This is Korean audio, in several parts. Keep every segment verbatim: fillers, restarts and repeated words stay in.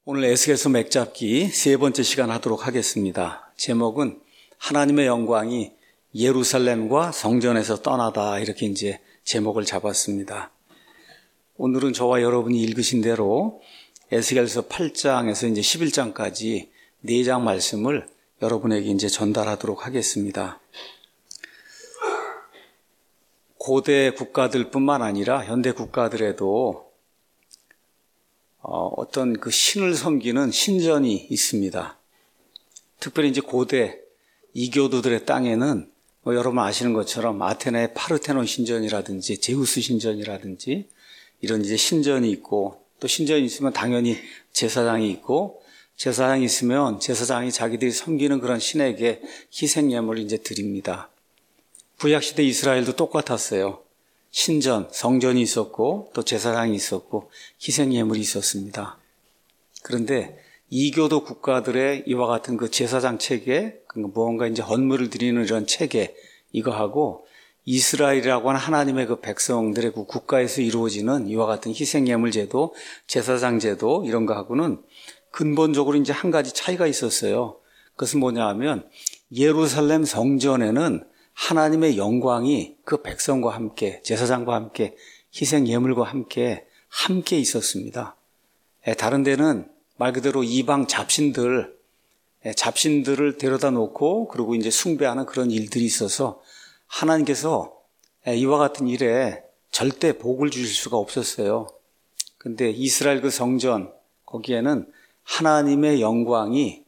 오늘 에스겔서 맥잡기 세 번째 시간 하도록 하겠습니다. 제목은 하나님의 영광이 예루살렘과 성전에서 떠나다, 이렇게 이제 제목을 잡았습니다. 오늘은 저와 여러분이 읽으신 대로 에스겔서 팔 장에서 이제 십일 장까지 네 장 말씀을 여러분에게 이제 전달하도록 하겠습니다. 고대 국가들뿐만 아니라 현대 국가들에도 어, 어떤 그 신을 섬기는 신전이 있습니다. 특별히 이제 고대 이교도들의 땅에는 뭐 여러분 아시는 것처럼 아테네의 파르테논 신전이라든지 제우스 신전이라든지 이런 이제 신전이 있고, 또 신전이 있으면 당연히 제사장이 있고, 제사장이 있으면 제사장이 자기들이 섬기는 그런 신에게 희생예물을 이제 드립니다. 구약시대 이스라엘도 똑같았어요. 신전, 성전이 있었고 또 제사장이 있었고 희생예물이 있었습니다. 그런데 이교도 국가들의 이와 같은 그 제사장 체계, 무언가 이제 헌물을 드리는 이런 체계, 이거하고 이스라엘이라고 하는 하나님의 그 백성들의 그 국가에서 이루어지는 이와 같은 희생예물 제도, 제사장 제도, 이런 거하고는 근본적으로 이제 한 가지 차이가 있었어요. 그것은 뭐냐 하면 예루살렘 성전에는 하나님의 영광이 그 백성과 함께, 제사장과 함께, 희생 예물과 함께 함께 있었습니다. 다른 데는 말 그대로 이방 잡신들, 잡신들을 데려다 놓고 그리고 이제 숭배하는 그런 일들이 있어서 하나님께서 이와 같은 일에 절대 복을 주실 수가 없었어요. 근데 이스라엘 그 성전, 거기에는 하나님의 영광이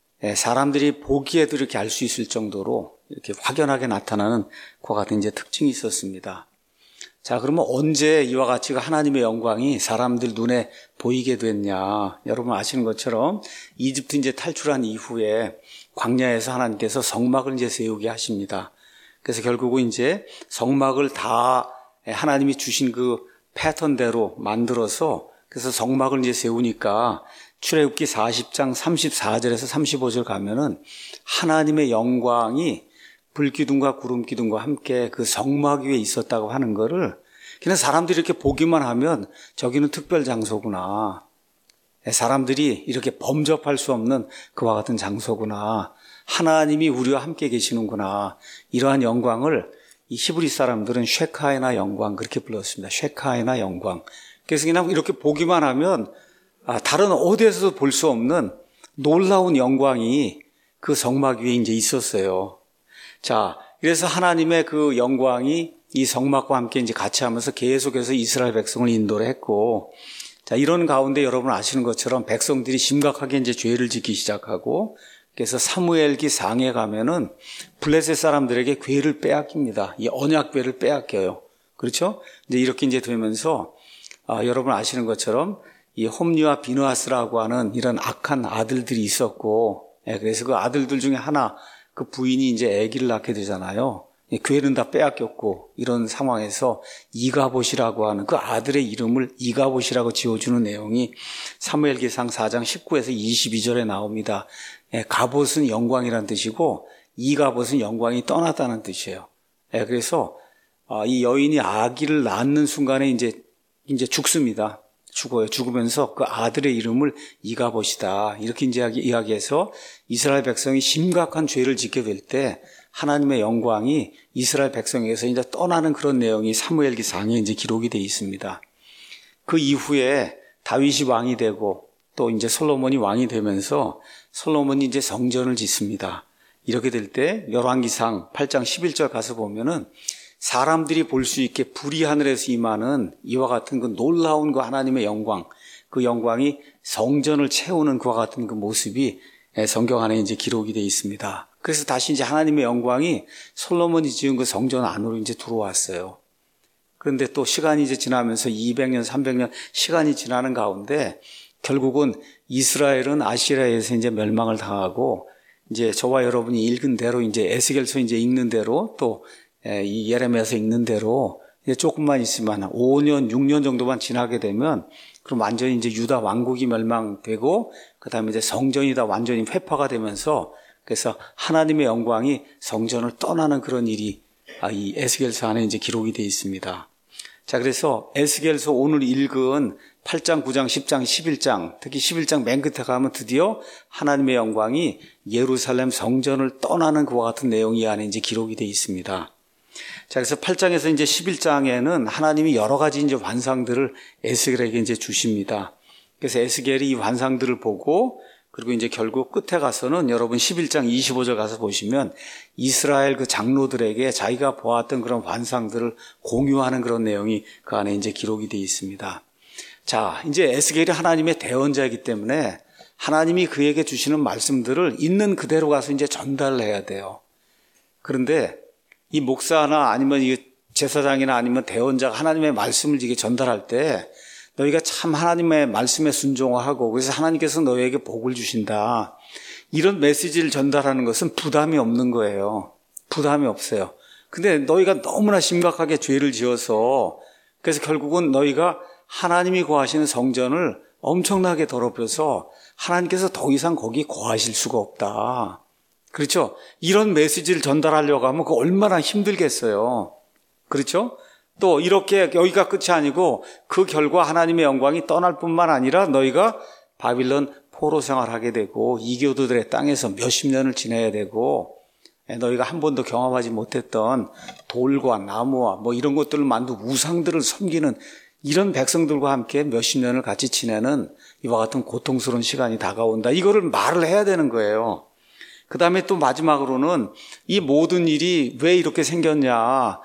사람들이 보기에도 이렇게 알 수 있을 정도로 이렇게 확연하게 나타나는 그와 같은 이제 특징이 있었습니다. 자, 그러면 언제 이와 같이 하나님의 영광이 사람들 눈에 보이게 됐냐? 여러분 아시는 것처럼 이집트 이제 탈출한 이후에 광야에서 하나님께서 성막을 이제 세우게 하십니다. 그래서 결국은 이제 성막을 다 하나님이 주신 그 패턴대로 만들어서, 그래서 성막을 이제 세우니까 출애굽기 사십 장 삼십사 절에서 삼십오 절 가면은 하나님의 영광이 불기둥과 구름기둥과 함께 그 성막 위에 있었다고 하는 거를 그냥 사람들이 이렇게 보기만 하면 저기는 특별 장소구나, 사람들이 이렇게 범접할 수 없는 그와 같은 장소구나, 하나님이 우리와 함께 계시는구나, 이러한 영광을 이 히브리 사람들은 쉐카이나 영광, 그렇게 불렀습니다. 쉐카이나 영광. 그래서 그냥 이렇게 보기만 하면 아, 다른 어디에서도 볼 수 없는 놀라운 영광이 그 성막 위에 이제 있었어요. 자, 그래서 하나님의 그 영광이 이 성막과 함께 이제 같이 하면서 계속해서 이스라엘 백성을 인도를 했고, 자, 이런 가운데 여러분 아시는 것처럼 백성들이 심각하게 이제 죄를 짓기 시작하고, 그래서 사무엘기 상에 가면은 블레셋 사람들에게 괴를 빼앗깁니다. 이 언약궤를 빼앗겨요. 그렇죠? 이제 이렇게 이제 되면서 아, 여러분 아시는 것처럼 이 홈리와 비느하스라고 하는 이런 악한 아들들이 있었고, 예, 그래서 그 아들들 중에 하나, 그 부인이 이제 아기를 낳게 되잖아요. 교회는 다 빼앗겼고, 이런 상황에서 이가봇이라고 하는 그 아들의 이름을 이가봇이라고 지어주는 내용이 사무엘기상 사 장 십구에서 이십이 절에 나옵니다. 예, 가봇은 영광이라는 뜻이고 이가봇은 영광이 떠났다는 뜻이에요. 예, 그래서 이 여인이 아기를 낳는 순간에 이제 이제 죽습니다. 죽어요. 죽으면서 그 아들의 이름을 이가봇이다, 이렇게 이제 이야기해서 이스라엘 백성이 심각한 죄를 짓게 될 때 하나님의 영광이 이스라엘 백성에게서 이제 떠나는 그런 내용이 사무엘기상에 이제 기록이 되어 있습니다. 그 이후에 다윗이 왕이 되고 또 이제 솔로몬이 왕이 되면서 솔로몬이 이제 성전을 짓습니다. 이렇게 될 때 열왕기상 팔 장 십일 절 가서 보면은 사람들이 볼 수 있게 불이 하늘에서 임하는 이와 같은 그 놀라운 그 하나님의 영광, 그 영광이 성전을 채우는 그와 같은 그 모습이 성경 안에 이제 기록이 되어 있습니다. 그래서 다시 이제 하나님의 영광이 솔로몬이 지은 그 성전 안으로 이제 들어왔어요. 그런데 또 시간이 이제 지나면서 이백 년, 삼백 년 시간이 지나는 가운데 결국은 이스라엘은 아시리아에서 이제 멸망을 당하고, 이제 저와 여러분이 읽은 대로 이제 에스겔서 이제 읽는 대로 또 이 예레미야서 읽는 대로 이제 조금만 있으면 오 년, 육 년 정도만 지나게 되면 그럼 완전히 이제 유다 왕국이 멸망되고 그다음에 이제 성전이 다 완전히 회파가 되면서, 그래서 하나님의 영광이 성전을 떠나는 그런 일이 이 에스겔서 안에 이제 기록이 되어 있습니다. 자, 그래서 에스겔서 오늘 읽은 팔 장, 구 장, 십 장, 십일 장, 특히 십일 장 맨 끝에 가면 드디어 하나님의 영광이 예루살렘 성전을 떠나는 그와 같은 내용이 이 안에 이제 기록이 되어 있습니다. 자, 그래서 팔 장에서 이제 십일 장에는 하나님이 여러 가지 이제 환상들을 에스겔에게 이제 주십니다. 그래서 에스겔이 이 환상들을 보고 그리고 이제 결국 끝에 가서는 여러분 십일 장 이십오 절 가서 보시면 이스라엘 그 장로들에게 자기가 보았던 그런 환상들을 공유하는 그런 내용이 그 안에 이제 기록이 되어 있습니다. 자, 이제 에스겔이 하나님의 대언자이기 때문에 하나님이 그에게 주시는 말씀들을 있는 그대로 가서 이제 전달을 해야 돼요. 그런데 이 목사나 아니면 이 제사장이나 아니면 대언자가 하나님의 말씀을 이게 전달할 때 너희가 참 하나님의 말씀에 순종하고 그래서 하나님께서 너희에게 복을 주신다. 이런 메시지를 전달하는 것은 부담이 없는 거예요. 부담이 없어요. 근데 너희가 너무나 심각하게 죄를 지어서 그래서 결국은 너희가 하나님이 거하시는 성전을 엄청나게 더럽혀서 하나님께서 더 이상 거기 거하실 수가 없다. 그렇죠? 이런 메시지를 전달하려고 하면 그 얼마나 힘들겠어요. 그렇죠? 또 이렇게 여기가 끝이 아니고 그 결과 하나님의 영광이 떠날 뿐만 아니라 너희가 바빌론 포로 생활하게 되고 이교도들의 땅에서 몇십 년을 지내야 되고 너희가 한 번도 경험하지 못했던 돌과 나무와 뭐 이런 것들을 만든 우상들을 섬기는 이런 백성들과 함께 몇십 년을 같이 지내는 이와 같은 고통스러운 시간이 다가온다. 이거를 말을 해야 되는 거예요. 그 다음에 또 마지막으로는 이 모든 일이 왜 이렇게 생겼냐.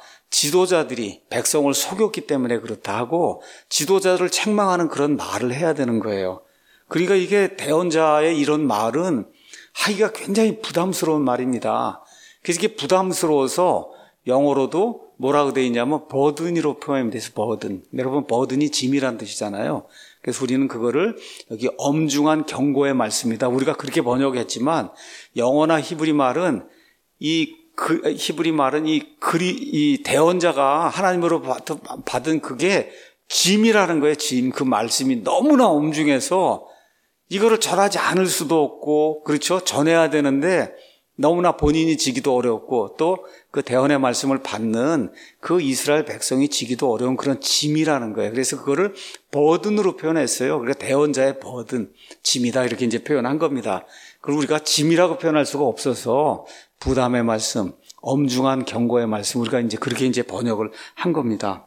지도자들이 백성을 속였기 때문에 그렇다 하고 지도자들을 책망하는 그런 말을 해야 되는 거예요. 그러니까 이게 대언자의 이런 말은 하기가 굉장히 부담스러운 말입니다. 그래서 이게 부담스러워서 영어로도 뭐라고 되어 있냐면 버든이로 표현이 돼서 버든. 여러분 버든이 짐이란 뜻이잖아요. 그래서 우리는 그거를 여기 엄중한 경고의 말씀이다. 우리가 그렇게 번역했지만 영어나 히브리 말은 이 그 히브리 말은 이 그리 이 대언자가 하나님으로 받은 그게 짐이라는 거예요. 짐. 그 말씀이 너무나 엄중해서 이거를 전하지 않을 수도 없고 그렇죠. 전해야 되는데 너무나 본인이 지기도 어렵고 또 그 대언의 말씀을 받는 그 이스라엘 백성이 지기도 어려운 그런 짐이라는 거예요. 그래서 그거를 버든으로 표현했어요. 그러니까 대언자의 버든, 짐이다 이렇게 이제 표현한 겁니다. 그리고 우리가 짐이라고 표현할 수가 없어서 부담의 말씀, 엄중한 경고의 말씀 우리가 이제 그렇게 이제 번역을 한 겁니다.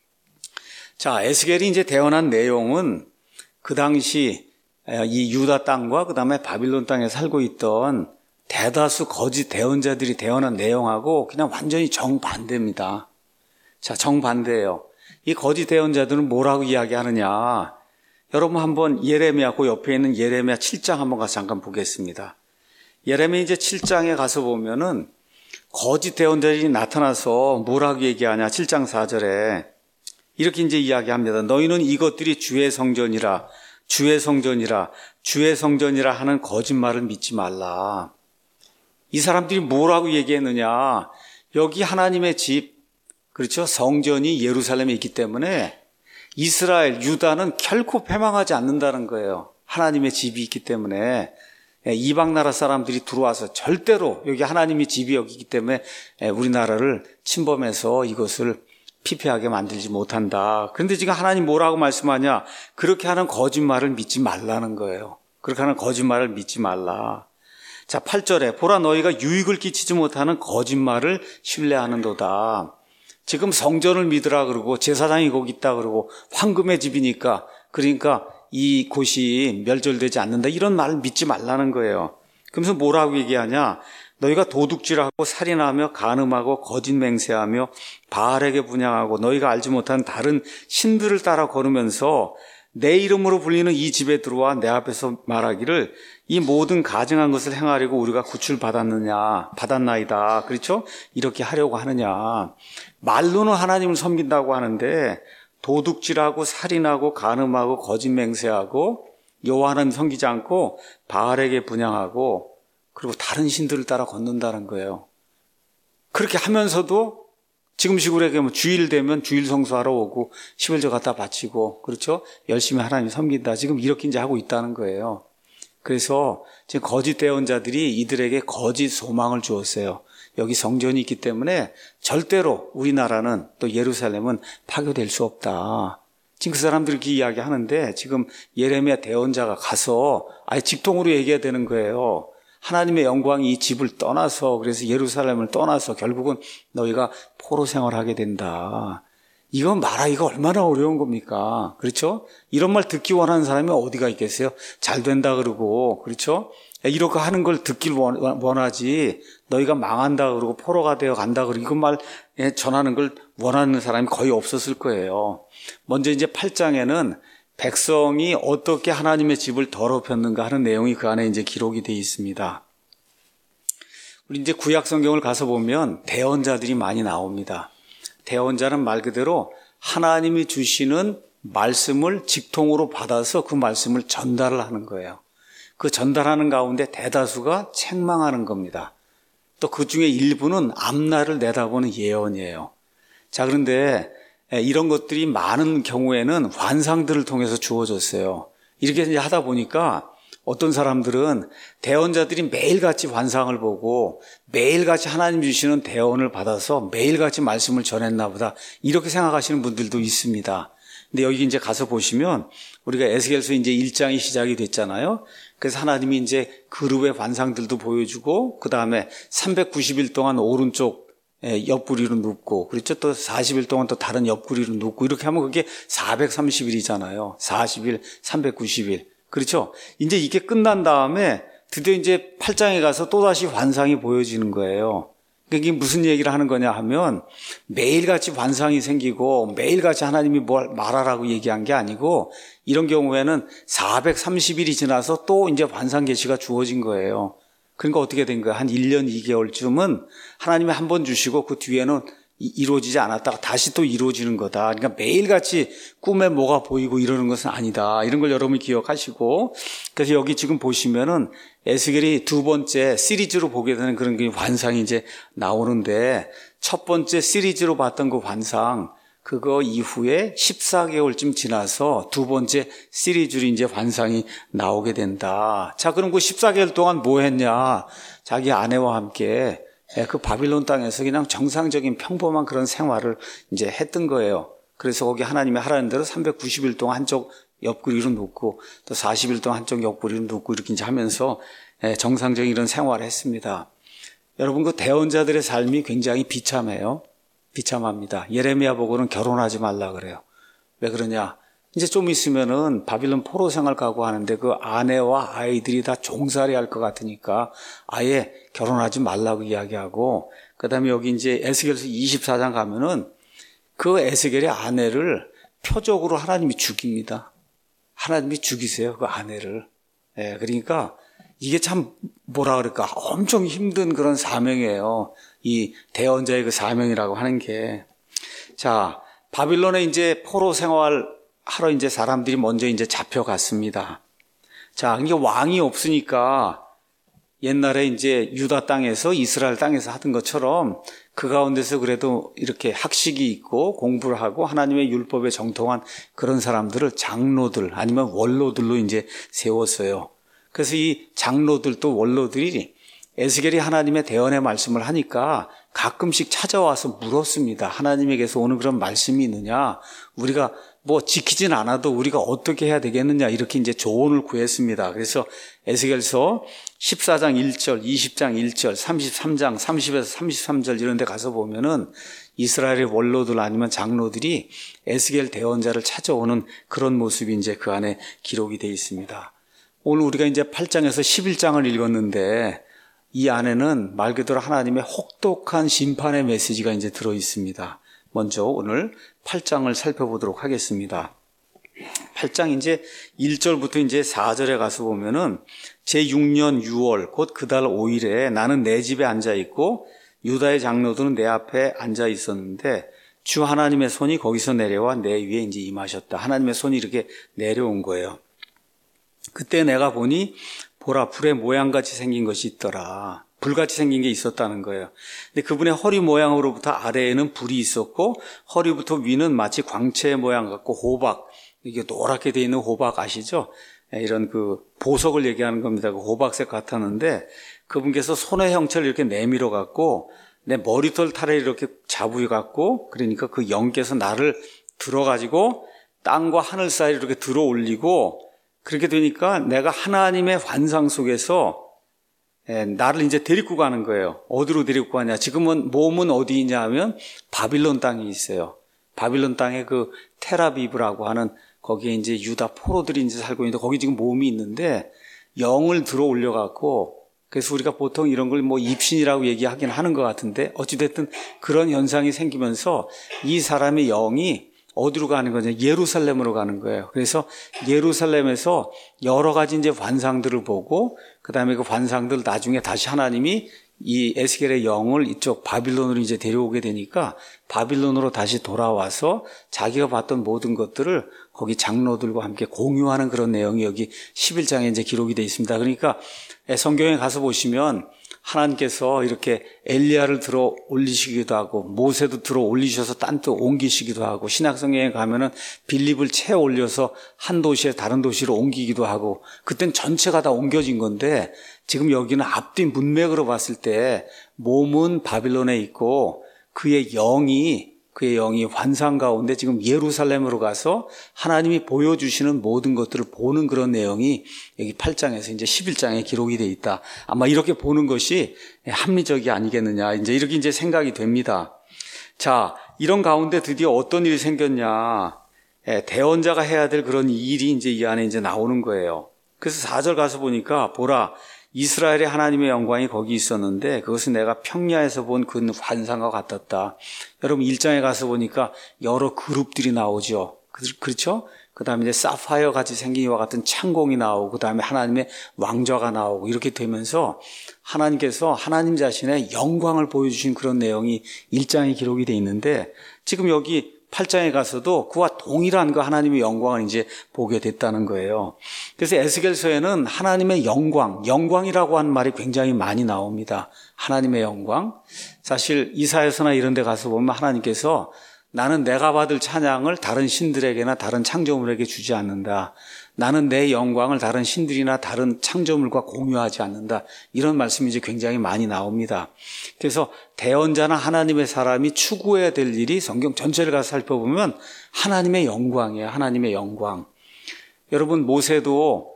자, 에스겔이 이제 대언한 내용은 그 당시 이 유다 땅과 그 다음에 바빌론 땅에 살고 있던 대다수 거짓 대언자들이 대언한 내용하고 그냥 완전히 정반대입니다. 자, 정반대예요. 이 거짓 대언자들은 뭐라고 이야기하느냐. 여러분 한번 예레미야, 그 옆에 있는 예레미야 칠 장 한번 가서 잠깐 보겠습니다. 예레미야 이제 칠 장에 가서 보면은 거짓 대언자들이 나타나서 뭐라고 얘기하냐. 칠 장 사 절에 이렇게 이제 이야기합니다. 너희는 이것들이 주의 성전이라, 주의 성전이라, 주의 성전이라 하는 거짓말을 믿지 말라. 이 사람들이 뭐라고 얘기했느냐. 여기 하나님의 집, 그렇죠? 성전이 예루살렘에 있기 때문에 이스라엘, 유다는 결코 패망하지 않는다는 거예요. 하나님의 집이 있기 때문에 이방 나라 사람들이 들어와서 절대로 여기 하나님의 집이 여기기 때문에 우리나라를 침범해서 이것을 피폐하게 만들지 못한다. 그런데 지금 하나님 뭐라고 말씀하냐? 그렇게 하는 거짓말을 믿지 말라는 거예요. 그렇게 하는 거짓말을 믿지 말라. 자, 팔 절에 보라 너희가 유익을 끼치지 못하는 거짓말을 신뢰하는도다. 지금 성전을 믿으라 그러고 제사장이 거기 있다 그러고 황금의 집이니까 그러니까 이 곳이 멸절되지 않는다. 이런 말을 믿지 말라는 거예요. 그러면서 뭐라고 얘기하냐? 너희가 도둑질하고 살인하며 간음하고 거짓 맹세하며 바알에게 분향하고 너희가 알지 못한 다른 신들을 따라 걸으면서 내 이름으로 불리는 이 집에 들어와 내 앞에서 말하기를 이 모든 가증한 것을 행하려고 우리가 구출받았느냐 받았나이다. 그렇죠? 이렇게 하려고 하느냐. 말로는 하나님을 섬긴다고 하는데 도둑질하고 살인하고 간음하고 거짓 맹세하고 여호와 하나님 섬기지 않고 바알에게 분향하고 그리고 다른 신들을 따라 걷는다는 거예요. 그렇게 하면서도 지금 식으로 얘기하면 주일 되면 주일 성수하러 오고 십일조 갖다 바치고 그렇죠? 열심히 하나님 섬긴다. 지금 이렇게 이제 하고 있다는 거예요. 그래서 지금 거짓 대언자들이 이들에게 거짓 소망을 주었어요. 여기 성전이 있기 때문에 절대로 우리나라는 또 예루살렘은 파괴될 수 없다. 지금 그 사람들이 이렇게 이야기하는데 지금 예레미야 대언자가 가서 아예 직통으로 얘기해야 되는 거예요. 하나님의 영광이 이 집을 떠나서 그래서 예루살렘을 떠나서 결국은 너희가 포로 생활하게 된다. 이건 말하기가 얼마나 어려운 겁니까? 그렇죠? 이런 말 듣기 원하는 사람이 어디가 있겠어요? 잘 된다 그러고 그렇죠? 이렇게 하는 걸 듣길 원하지 너희가 망한다 그러고 포로가 되어 간다 그러고 이런 말 전하는 걸 원하는 사람이 거의 없었을 거예요. 먼저 이제 팔 장에는 백성이 어떻게 하나님의 집을 더럽혔는가 하는 내용이 그 안에 이제 기록이 되어 있습니다. 우리 이제 구약 성경을 가서 보면 대언자들이 많이 나옵니다. 대언자는 말 그대로 하나님이 주시는 말씀을 직통으로 받아서 그 말씀을 전달을 하는 거예요. 그 전달하는 가운데 대다수가 책망하는 겁니다. 또 그 중에 일부는 앞날을 내다보는 예언이에요. 자, 그런데 이런 것들이 많은 경우에는 환상들을 통해서 주어졌어요. 이렇게 이제 하다 보니까 어떤 사람들은 대언자들이 매일같이 환상을 보고 매일같이 하나님 주시는 대언을 받아서 매일같이 말씀을 전했나 보다 이렇게 생각하시는 분들도 있습니다. 근데 여기 이제 가서 보시면 우리가 에스겔서 이제 일 장이 시작이 됐잖아요. 그래서 하나님이 이제 그룹의 환상들도 보여주고 그 다음에 삼백구십 일 동안 오른쪽 옆구리로 눕고 그렇죠. 또 사십 일 동안 또 다른 옆구리로 눕고 이렇게 하면 그게 사백삼십 일이잖아요. 사십 일, 삼백구십 일. 그렇죠. 이제 이게 끝난 다음에 드디어 이제 팔 장에 가서 또다시 환상이 보여지는 거예요. 이게 무슨 얘기를 하는 거냐 하면 매일같이 환상이 생기고 매일같이 하나님이 뭘 말하라고 얘기한 게 아니고 이런 경우에는 사백삼십 일이 지나서 또 이제 환상 계시가 주어진 거예요. 그러니까 어떻게 된 거야? 한 일 년 이 개월쯤은 하나님이 한 번 주시고 그 뒤에는 이루어지지 않았다가 다시 또 이루어지는 거다. 그러니까 매일같이 꿈에 뭐가 보이고 이러는 것은 아니다. 이런 걸 여러분이 기억하시고 그래서 여기 지금 보시면은 에스겔이 두 번째 시리즈로 보게 되는 그런 환상이 이제 나오는데 첫 번째 시리즈로 봤던 그 환상 그거 이후에 십사 개월쯤 지나서 두 번째 시리즈로 이제 환상이 나오게 된다. 자, 그럼 그 십사 개월 동안 뭐 했냐? 자기 아내와 함께 그 바빌론 땅에서 그냥 정상적인 평범한 그런 생활을 이제 했던 거예요. 그래서 거기 하나님이 하라는 대로 삼백구십 일 동안 한쪽 옆구리로 눕고 또 사십 일 동안 한쪽 옆구리로 눕고 이렇게 이제 하면서 정상적인 이런 생활을 했습니다. 여러분 그 대언자들의 삶이 굉장히 비참해요. 비참합니다. 예레미야 보고는 결혼하지 말라 그래요. 왜 그러냐? 이제 좀 있으면은 바빌론 포로 생활 가고 하는데 그 아내와 아이들이 다 종살이 할 것 같으니까 아예 결혼하지 말라고 이야기하고 그 다음에 여기 이제 에스겔서 이십사 장 가면은 그 에스겔의 아내를 표적으로 하나님이 죽입니다. 하나님이 죽이세요. 그 아내를. 예, 그러니까 이게 참 뭐라 그럴까 엄청 힘든 그런 사명이에요. 이 대언자의 그 사명이라고 하는 게. 자, 바빌론에 이제 포로 생활 하러 이제 사람들이 먼저 이제 잡혀갔습니다. 자, 이게 왕이 없으니까 옛날에 이제 유다 땅에서 이스라엘 땅에서 하던 것처럼 그 가운데서 그래도 이렇게 학식이 있고 공부를 하고 하나님의 율법에 정통한 그런 사람들을 장로들 아니면 원로들로 이제 세웠어요. 그래서 이 장로들 또 원로들이 에스겔이 하나님의 대언의 말씀을 하니까 가끔씩 찾아와서 물었습니다. 하나님에게서 오는 그런 말씀이 있느냐? 우리가 뭐 지키진 않아도 우리가 어떻게 해야 되겠느냐? 이렇게 이제 조언을 구했습니다. 그래서 에스겔서 십사 장 일 절, 이십 장 일 절, 삼십삼 장 삼십에서 삼십삼 절 이런 데 가서 보면은 이스라엘의 원로들 아니면 장로들이 에스겔 대언자를 찾아오는 그런 모습이 이제 그 안에 기록이 되어 있습니다. 오늘 우리가 이제 팔 장에서 십일 장을 읽었는데 이 안에는 말 그대로 하나님의 혹독한 심판의 메시지가 이제 들어 있습니다. 먼저 오늘 팔 장을 살펴보도록 하겠습니다. 팔 장 이제 일 절부터 이제 사 절에 가서 보면은 제육 년 유월 곧 그달 오 일에 나는 내 집에 앉아 있고 유다의 장로들은 내 앞에 앉아 있었는데 주 하나님의 손이 거기서 내려와 내 위에 이제 임하셨다. 하나님의 손이 이렇게 내려온 거예요. 그때 내가 보니 보라 불의 모양같이 생긴 것이 있더라. 불같이 생긴 게 있었다는 거예요. 근데 그분의 허리 모양으로부터 아래에는 불이 있었고 허리부터 위는 마치 광채 모양 같고 호박, 이게 노랗게 되어 있는 호박 아시죠? 이런 그 보석을 얘기하는 겁니다. 그 호박색 같았는데 그분께서 손의 형체를 이렇게 내밀어 갖고 내 머리털 탈에 이렇게 잡으여 갖고, 그러니까 그 영께서 나를 들어가지고 땅과 하늘 사이로 이렇게 들어 올리고, 그렇게 되니까 내가 하나님의 환상 속에서 나를 이제 데리고 가는 거예요. 어디로 데리고 가냐? 지금은 몸은 어디 있냐 하면 바빌론 땅에 있어요. 바빌론 땅에 그 테라비브라고 하는 거기에 이제 유다 포로들이 이제 살고 있는데 거기 지금 몸이 있는데 영을 들어 올려 갖고, 그래서 우리가 보통 이런 걸 뭐 입신이라고 얘기하긴 하는 것 같은데 어찌됐든 그런 현상이 생기면서 이 사람의 영이 어디로 가는 거냐? 예루살렘으로 가는 거예요. 그래서 예루살렘에서 여러 가지 이제 환상들을 보고, 그 다음에 그 환상들 나중에 다시 하나님이 이 에스겔의 영을 이쪽 바빌론으로 이제 데려오게 되니까 바빌론으로 다시 돌아와서 자기가 봤던 모든 것들을 거기 장로들과 함께 공유하는 그런 내용이 여기 십일 장에 이제 기록이 되어 있습니다. 그러니까 성경에 가서 보시면 하나님께서 이렇게 엘리야를 들어 올리시기도 하고 모세도 들어 올리셔서 딴 데 옮기시기도 하고, 신약성경에 가면은 빌립을 채 올려서 한 도시에 다른 도시로 옮기기도 하고, 그땐 전체가 다 옮겨진 건데 지금 여기는 앞뒤 문맥으로 봤을 때 몸은 바빌론에 있고 그의 영이 그의 영이 환상 가운데 지금 예루살렘으로 가서 하나님이 보여주시는 모든 것들을 보는 그런 내용이 여기 팔 장에서 이제 십일 장에 기록이 되어 있다. 아마 이렇게 보는 것이 합리적이 아니겠느냐. 이제 이렇게 이제 생각이 됩니다. 자, 이런 가운데 드디어 어떤 일이 생겼냐. 대언자가 해야 될 그런 일이 이제 이 안에 이제 나오는 거예요. 그래서 사 절 가서 보니까 보라, 이스라엘의 하나님의 영광이 거기 있었는데 그것은 내가 평야에서 본 그 환상과 같았다. 여러분 일 장에 가서 보니까 여러 그룹들이 나오죠. 그렇죠? 그 다음에 이제 사파이어 같이 생긴 이와 같은 창공이 나오고, 그 다음에 하나님의 왕좌가 나오고, 이렇게 되면서 하나님께서 하나님 자신의 영광을 보여주신 그런 내용이 일 장에 기록이 되어 있는데, 지금 여기 팔 장에 가서도 그와 동일한 그 하나님의 영광을 이제 보게 됐다는 거예요. 그래서 에스겔서에는 하나님의 영광, 영광이라고 하는 말이 굉장히 많이 나옵니다. 하나님의 영광. 사실 이사야서나 이런 데 가서 보면 하나님께서 나는 내가 받을 찬양을 다른 신들에게나 다른 창조물에게 주지 않는다. 나는 내 영광을 다른 신들이나 다른 창조물과 공유하지 않는다. 이런 말씀이 이제 굉장히 많이 나옵니다. 그래서 대언자나 하나님의 사람이 추구해야 될 일이 성경 전체를 가서 살펴보면 하나님의 영광이에요. 하나님의 영광. 여러분 모세도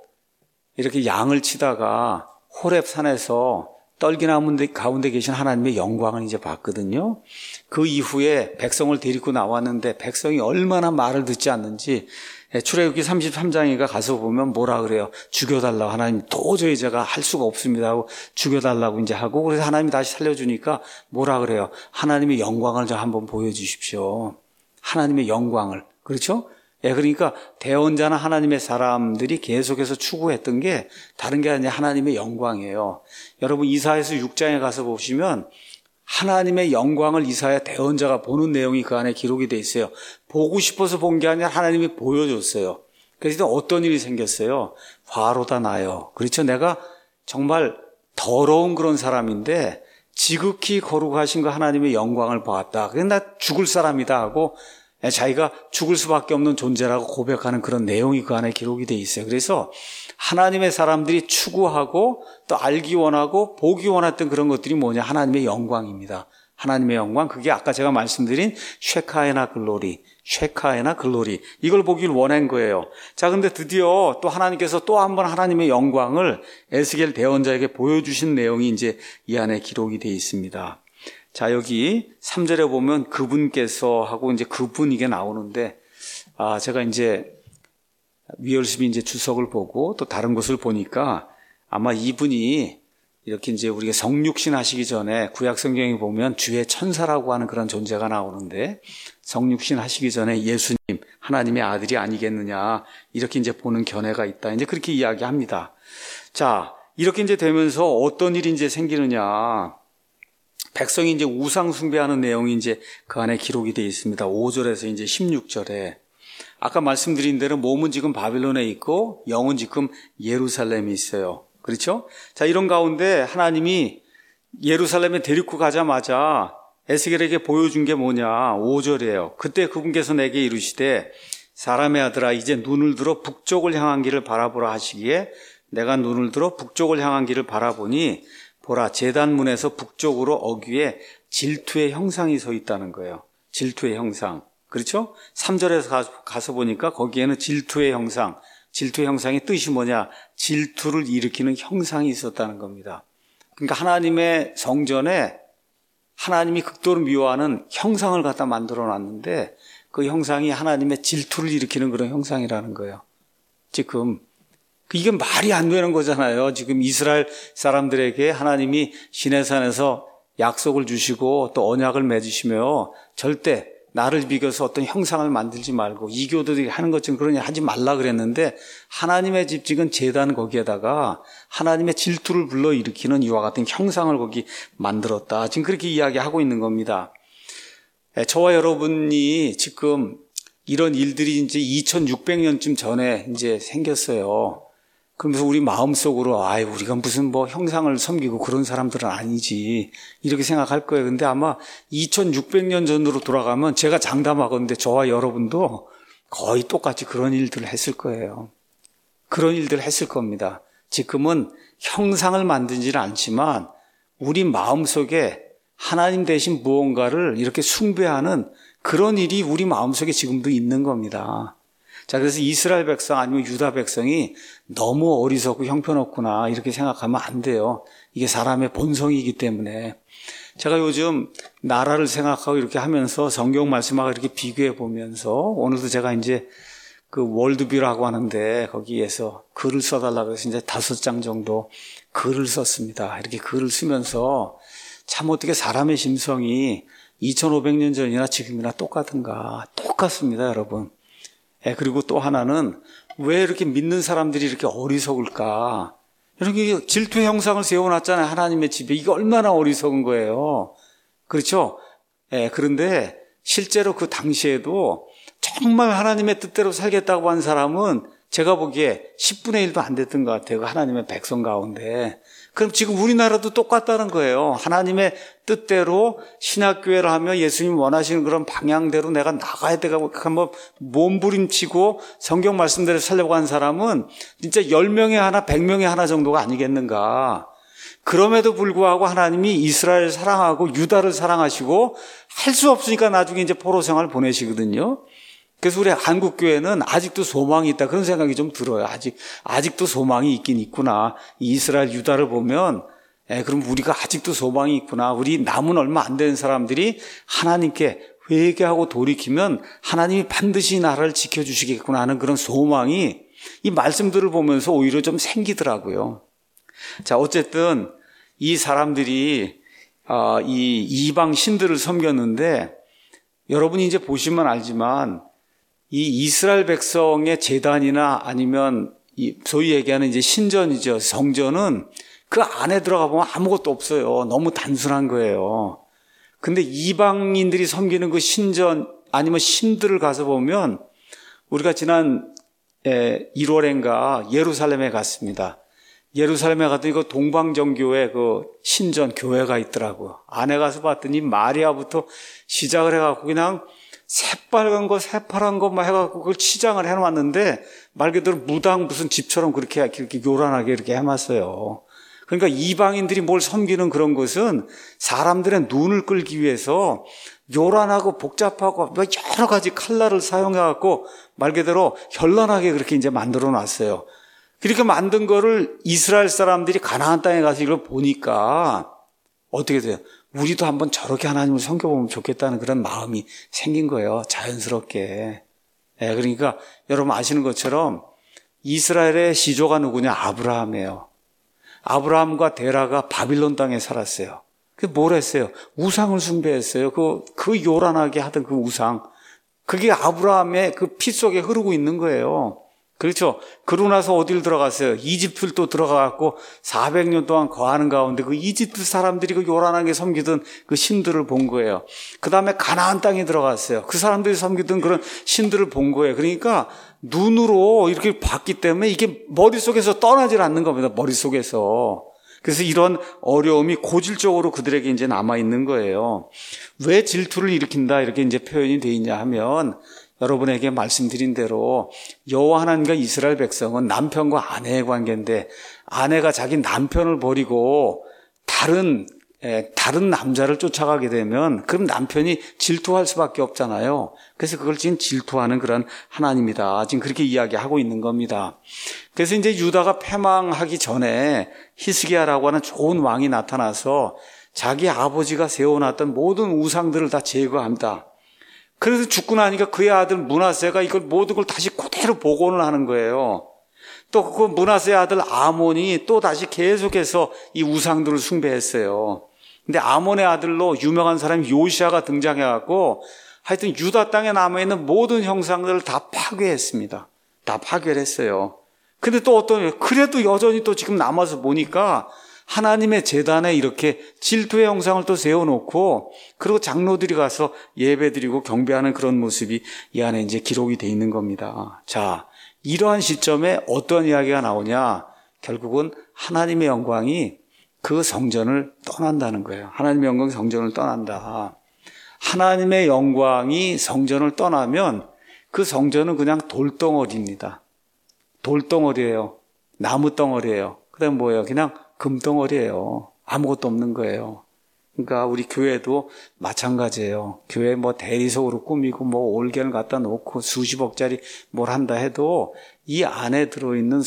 이렇게 양을 치다가 호렙 산에서 떨기나무 가운데 계신 하나님의 영광을 이제 봤거든요. 그 이후에 백성을 데리고 나왔는데 백성이 얼마나 말을 듣지 않는지 출애굽기 삼십삼 장에 가서 보면 뭐라 그래요? 죽여달라고, 하나님 도저히 제가 할 수가 없습니다 하고 죽여달라고 이제 하고, 그래서 하나님이 다시 살려주니까 뭐라 그래요? 하나님의 영광을 좀 한번 보여주십시오. 하나님의 영광을. 그렇죠? 예, 그러니까 대언자나 하나님의 사람들이 계속해서 추구했던 게 다른 게 아니라 하나님의 영광이에요. 여러분 이사야서 육 장에 가서 보시면 하나님의 영광을 이사야 대언자가 보는 내용이 그 안에 기록이 돼 있어요. 보고 싶어서 본 게 아니라 하나님이 보여줬어요. 그래서 어떤 일이 생겼어요? 화로다 나요. 그렇죠? 내가 정말 더러운 그런 사람인데 지극히 거룩하신 그 하나님의 영광을 보았다. 그래서 나 죽을 사람이다 하고 자기가 죽을 수밖에 없는 존재라고 고백하는 그런 내용이 그 안에 기록이 돼 있어요. 그래서 하나님의 사람들이 추구하고 또 알기 원하고 보기 원했던 그런 것들이 뭐냐? 하나님의 영광입니다. 하나님의 영광, 그게 아까 제가 말씀드린 쉐카에나 글로리, 쉐카에나 글로리, 이걸 보길 원한 거예요. 자, 근데 드디어 또 하나님께서 또 한 번 하나님의 영광을 에스겔 대언자에게 보여주신 내용이 이제 이 안에 기록이 돼 있습니다. 자, 여기 삼 절에 보면 그분께서 하고 이제 그분 이게 나오는데, 아, 제가 이제 위얼스비 이제 주석을 보고 또 다른 곳을 보니까 아마 이분이 이렇게 이제 우리가 성육신 하시기 전에 구약 성경에 보면 주의 천사라고 하는 그런 존재가 나오는데, 성육신 하시기 전에 예수님, 하나님의 아들이 아니겠느냐, 이렇게 이제 보는 견해가 있다. 이제 그렇게 이야기합니다. 자, 이렇게 이제 되면서 어떤 일이 이제 생기느냐. 백성이 이제 우상 숭배하는 내용이 이제 그 안에 기록이 되어 있습니다. 오 절에서 이제 십육 절에. 아까 말씀드린 대로 몸은 지금 바빌론에 있고 영은 지금 예루살렘에 있어요. 그렇죠? 자, 이런 가운데 하나님이 예루살렘에 데리고 가자마자 에스겔에게 보여준 게 뭐냐? 오 절이에요. 그때 그분께서 내게 이르시되 사람의 아들아, 이제 눈을 들어 북쪽을 향한 길을 바라보라 하시기에 내가 눈을 들어 북쪽을 향한 길을 바라보니 보라, 제단문에서 북쪽으로 어귀에 질투의 형상이 서 있다는 거예요. 질투의 형상. 그렇죠? 삼 절에서 가서 보니까 거기에는 질투의 형상, 질투의 형상의 뜻이 뭐냐? 질투를 일으키는 형상이 있었다는 겁니다. 그러니까 하나님의 성전에 하나님이 극도로 미워하는 형상을 갖다 만들어 놨는데 그 형상이 하나님의 질투를 일으키는 그런 형상이라는 거예요. 지금 이게 말이 안 되는 거잖아요. 지금 이스라엘 사람들에게 하나님이 시내산에서 약속을 주시고 또 언약을 맺으시며 절대 나를 비교해서 어떤 형상을 만들지 말고 이교도들이 하는 것처럼 그런 일 하지 말라 그랬는데 하나님의 집 지은 제단 거기에다가 하나님의 질투를 불러일으키는 이와 같은 형상을 거기 만들었다. 지금 그렇게 이야기하고 있는 겁니다. 저와 여러분이 지금 이런 일들이 이제 이천육백 년쯤 전에 이제 생겼어요. 그러면서 우리 마음속으로 아이 우리가 무슨 뭐 형상을 섬기고 그런 사람들은 아니지 이렇게 생각할 거예요. 근데 아마 이천육백 년 전으로 돌아가면 제가 장담하건데 저와 여러분도 거의 똑같이 그런 일들을 했을 거예요. 그런 일들을 했을 겁니다. 지금은 형상을 만들지는 않지만 우리 마음속에 하나님 대신 무언가를 이렇게 숭배하는 그런 일이 우리 마음속에 지금도 있는 겁니다. 자, 그래서 이스라엘 백성 아니면 유다 백성이 너무 어리석고 형편없구나 이렇게 생각하면 안 돼요. 이게 사람의 본성이기 때문에. 제가 요즘 나라를 생각하고 이렇게 하면서 성경 말씀하고 이렇게 비교해 보면서 오늘도 제가 이제 그 월드뷰라고 하는데 거기에서 글을 써달라고 해서 이제 다섯 장 정도 글을 썼습니다. 이렇게 글을 쓰면서 참 어떻게 사람의 심성이 이천오백 년 전이나 지금이나 똑같은가. 똑같습니다, 여러분. 예, 그리고 또 하나는 왜 이렇게 믿는 사람들이 이렇게 어리석을까? 이렇게 질투의 형상을 세워놨잖아요. 하나님의 집에. 이게 얼마나 어리석은 거예요. 그렇죠? 예, 그런데 실제로 그 당시에도 정말 하나님의 뜻대로 살겠다고 한 사람은 제가 보기에 십분의 일도 안 됐던 것 같아요. 하나님의 백성 가운데. 그럼 지금 우리나라도 똑같다는 거예요. 하나님의 뜻대로 신학교회를 하며 예수님 원하시는 그런 방향대로 내가 나가야 되고 한번 몸부림치고 성경 말씀대로 살려고 한 사람은 진짜 열 명에 하나, 백 명에 하나 정도가 아니겠는가. 그럼에도 불구하고 하나님이 이스라엘을 사랑하고 유다를 사랑하시고 할 수 없으니까 나중에 이제 포로 생활을 보내시거든요. 그래서 우리 한국교회는 아직도 소망이 있다. 그런 생각이 좀 들어요. 아직, 아직도 소망이 있긴 있구나. 이스라엘 유다를 보면, 에, 그럼 우리가 아직도 소망이 있구나. 우리 남은 얼마 안 되는 사람들이 하나님께 회개하고 돌이키면 하나님이 반드시 나라를 지켜주시겠구나 하는 그런 소망이 이 말씀들을 보면서 오히려 좀 생기더라고요. 자, 어쨌든 이 사람들이, 어, 이 이방 신들을 섬겼는데 여러분이 이제 보시면 알지만 이 이스라엘 백성의 제단이나 아니면 이 소위 얘기하는 이제 신전이죠. 성전은 그 안에 들어가 보면 아무것도 없어요. 너무 단순한 거예요. 근데 이방인들이 섬기는 그 신전 아니면 신들을 가서 보면 우리가 지난 일월인가 예루살렘에 갔습니다. 예루살렘에 갔더니 그 동방정교회 그 신전 교회가 있더라고요. 안에 가서 봤더니 마리아부터 시작을 해갖고 그냥 새빨간 거, 새파란 거 막 해갖고 그걸 치장을 해놨는데 말 그대로 무당 무슨 집처럼 그렇게 이렇게 요란하게 이렇게 해놨어요. 그러니까 이방인들이 뭘 섬기는 그런 것은 사람들의 눈을 끌기 위해서 요란하고 복잡하고 여러 가지 칼날을 사용해갖고 말 그대로 현란하게 그렇게 이제 만들어 놨어요. 그렇게 만든 거를 이스라엘 사람들이 가나안 땅에 가서 이걸 보니까 어떻게 돼요? 우리도 한번 저렇게 하나님을 섬겨보면 좋겠다는 그런 마음이 생긴 거예요. 자연스럽게. 예, 그러니까 여러분 아시는 것처럼 이스라엘의 시조가 누구냐? 아브라함이에요. 아브라함과 데라가 바빌론 땅에 살았어요. 그 뭘 했어요? 우상을 숭배했어요. 그, 그 요란하게 하던 그 우상. 그게 아브라함의 그 피 속에 흐르고 있는 거예요. 그렇죠. 그러고 나서 어디를 들어갔어요? 이집트를 또 들어가갖고 사백 년 동안 거하는 가운데 그 이집트 사람들이 그 요란하게 섬기던 그 신들을 본 거예요. 그 다음에 가나안 땅에 들어갔어요. 그 사람들이 섬기던 그런 신들을 본 거예요. 그러니까 눈으로 이렇게 봤기 때문에 이게 머릿속에서 떠나질 않는 겁니다. 머릿속에서. 그래서 이런 어려움이 고질적으로 그들에게 이제 남아있는 거예요. 왜 질투를 일으킨다 이렇게 이제 표현이 되어 있냐 하면 여러분에게 말씀드린 대로 여호와 하나님과 이스라엘 백성은 남편과 아내의 관계인데 아내가 자기 남편을 버리고 다른 다른 남자를 쫓아가게 되면 그럼 남편이 질투할 수밖에 없잖아요. 그래서 그걸 지금 질투하는 그런 하나님이다. 지금 그렇게 이야기하고 있는 겁니다. 그래서 이제 유다가 패망하기 전에 히스기야라고 하는 좋은 왕이 나타나서 자기 아버지가 세워놨던 모든 우상들을 다 제거합니다. 그래서 죽고 나니까 그의 아들 므낫세가 이걸 모든 걸 다시 그대로 복원을 하는 거예요. 또 그 므낫세의 아들 아몬이 또 다시 계속해서 이 우상들을 숭배했어요. 근데 아몬의 아들로 유명한 사람이 요시아가 등장해갖고 하여튼 유다 땅에 남아있는 모든 형상들을 다 파괴했습니다. 다 파괴를 했어요. 근데 또 어떤, 그래도 여전히 또 지금 남아서 보니까 하나님의 제단에 이렇게 질투의 형상을 또 세워놓고 그리고 장로들이 가서 예배드리고 경배하는 그런 모습이 이 안에 이제 기록이 돼 있는 겁니다. 자, 이러한 시점에 어떤 이야기가 나오냐? 결국은 하나님의 영광이 그 성전을 떠난다는 거예요. 하나님의 영광이 성전을 떠난다. 하나님의 영광이 성전을 떠나면 그 성전은 그냥 돌덩어리입니다. 돌덩어리예요. 나무덩어리예요. 그다음 뭐예요? 그냥 금덩어리예요. 아무것도 없는 거예요. 그러니까 우리 교회도 마찬가지예요. 교회 뭐 대리석으로 꾸미고 뭐 올견을 갖다 놓고 수십억짜리 뭘 한다 해도 이 안에 들어있는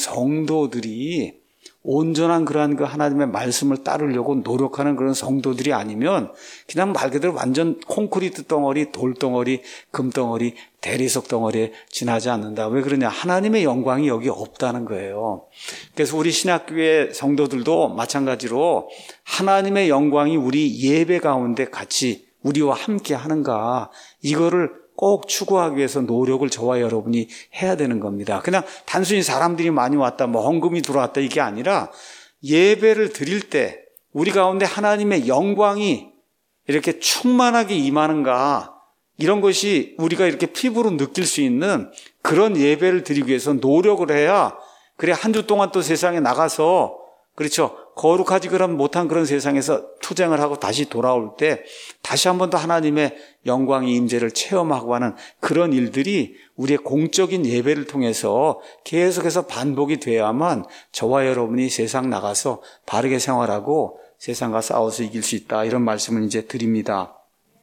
성도들이 온전한 그러한 그 하나님의 말씀을 따르려고 노력하는 그런 성도들이 아니면 그냥 말 그대로 완전 콘크리트 덩어리, 돌덩어리, 금덩어리, 대리석 덩어리에 지나지 않는다. 왜 그러냐? 하나님의 영광이 여기 없다는 거예요. 그래서 우리 신학교의 성도들도 마찬가지로 하나님의 영광이 우리 예배 가운데 같이 우리와 함께 하는가, 이거를 꼭 추구하기 위해서 노력을 저와 여러분이 해야 되는 겁니다. 그냥 단순히 사람들이 많이 왔다, 뭐 헌금이 들어왔다 이게 아니라 예배를 드릴 때 우리 가운데 하나님의 영광이 이렇게 충만하게 임하는가, 이런 것이 우리가 이렇게 피부로 느낄 수 있는 그런 예배를 드리기 위해서 노력을 해야, 그래 한 주 동안 또 세상에 나가서, 그렇죠, 거룩하지 그런 못한 그런 세상에서 투쟁을 하고 다시 돌아올 때 다시 한 번 더 하나님의 영광의 임재를 체험하고 하는 그런 일들이 우리의 공적인 예배를 통해서 계속해서 반복이 돼야만 저와 여러분이 세상 나가서 바르게 생활하고 세상과 싸워서 이길 수 있다, 이런 말씀을 이제 드립니다.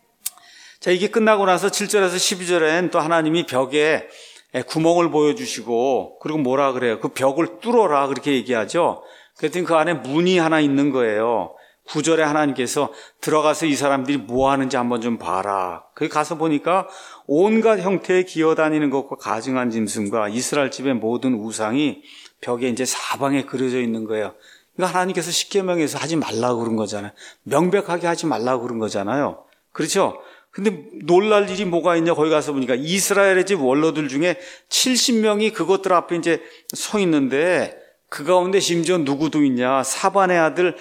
자, 이게 끝나고 나서 칠 절에서 십이 절엔 또 하나님이 벽에 구멍을 보여주시고, 그리고 뭐라 그래요? 그 벽을 뚫어라, 그렇게 얘기하죠. 그랬더니 그 안에 문이 하나 있는 거예요. 구 절에 하나님께서 들어가서 이 사람들이 뭐 하는지 한번 좀 봐라. 거기 가서 보니까 온갖 형태의 기어다니는 것과 가증한 짐승과 이스라엘 집의 모든 우상이 벽에 이제 사방에 그려져 있는 거예요. 그러니까 하나님께서 십계명에서 하지 말라고 그런 거잖아요. 명백하게 하지 말라고 그런 거잖아요. 그렇죠? 근데 놀랄 일이 뭐가 있냐? 거기 가서 보니까 이스라엘의 집 원로들 중에 칠십 명이 그것들 앞에 이제 서 있는데, 그 가운데 심지어 누구도 있냐? 사반의 아들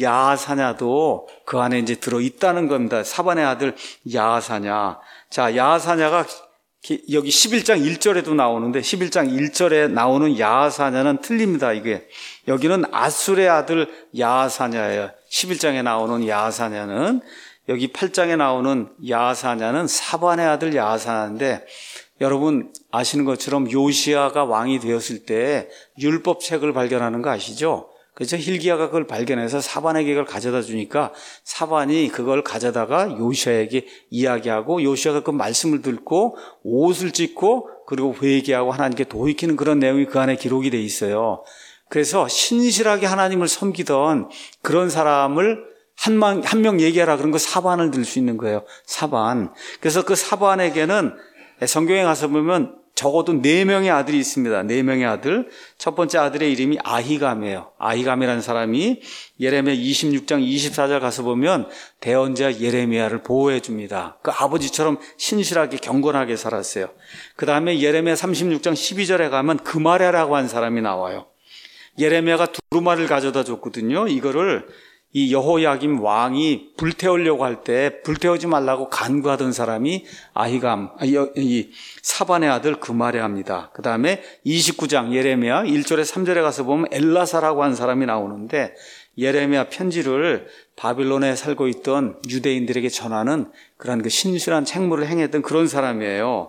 야사냐도 그 안에 이제 들어 있다는 겁니다. 사반의 아들 야사냐. 자, 야사냐가 여기 십일 장 일 절에도 나오는데, 십일 장 일 절에 나오는 야사냐는 틀립니다. 이게 여기는 아술의 아들 야사냐예요. 십일 장에 나오는 야사냐는, 여기 팔 장에 나오는 야사냐는 사반의 아들 야사냐인데, 여러분 아시는 것처럼 요시아가 왕이 되었을 때 율법책을 발견하는 거 아시죠? 그래서 hil기야가 그걸 발견해서 사반에게 그걸 가져다 주니까 사반이 그걸 가져다가 요시아에게 이야기하고, 요시아가 그 말씀을 듣고 옷을 찢고 그리고 회개하고 하나님께 돌이키는 그런 내용이 그 안에 기록이 돼 있어요. 그래서 신실하게 하나님을 섬기던 그런 사람을 한 명, 한 명 얘기하라 그런 거 사반을 들 수 있는 거예요. 사반. 그래서 그 사반에게는 성경에 가서 보면 적어도 네 명의 아들이 있습니다. 네 명의 아들. 첫 번째 아들의 이름이 아히감이에요. 아히감이라는 사람이 예레미야 이십육 장 이십사 절 가서 보면 대언자 예레미야를 보호해 줍니다. 그 아버지처럼 신실하게 경건하게 살았어요. 그 다음에 예레미야 삼십육 장 십이 절에 가면 그마랴라고 한 사람이 나와요. 예레미야가 두루마리를 가져다 줬거든요. 이거를 이 여호야김 왕이 불태우려고 할 때 불태우지 말라고 간구하던 사람이 아히감, 이 사반의 아들 그마랴입니다. 그 다음에 이십구 장 예레미야 일 절에 삼 절에 가서 보면 엘라사라고 한 사람이 나오는데, 예레미야 편지를 바빌론에 살고 있던 유대인들에게 전하는 그런 그 신실한 책무를 행했던 그런 사람이에요.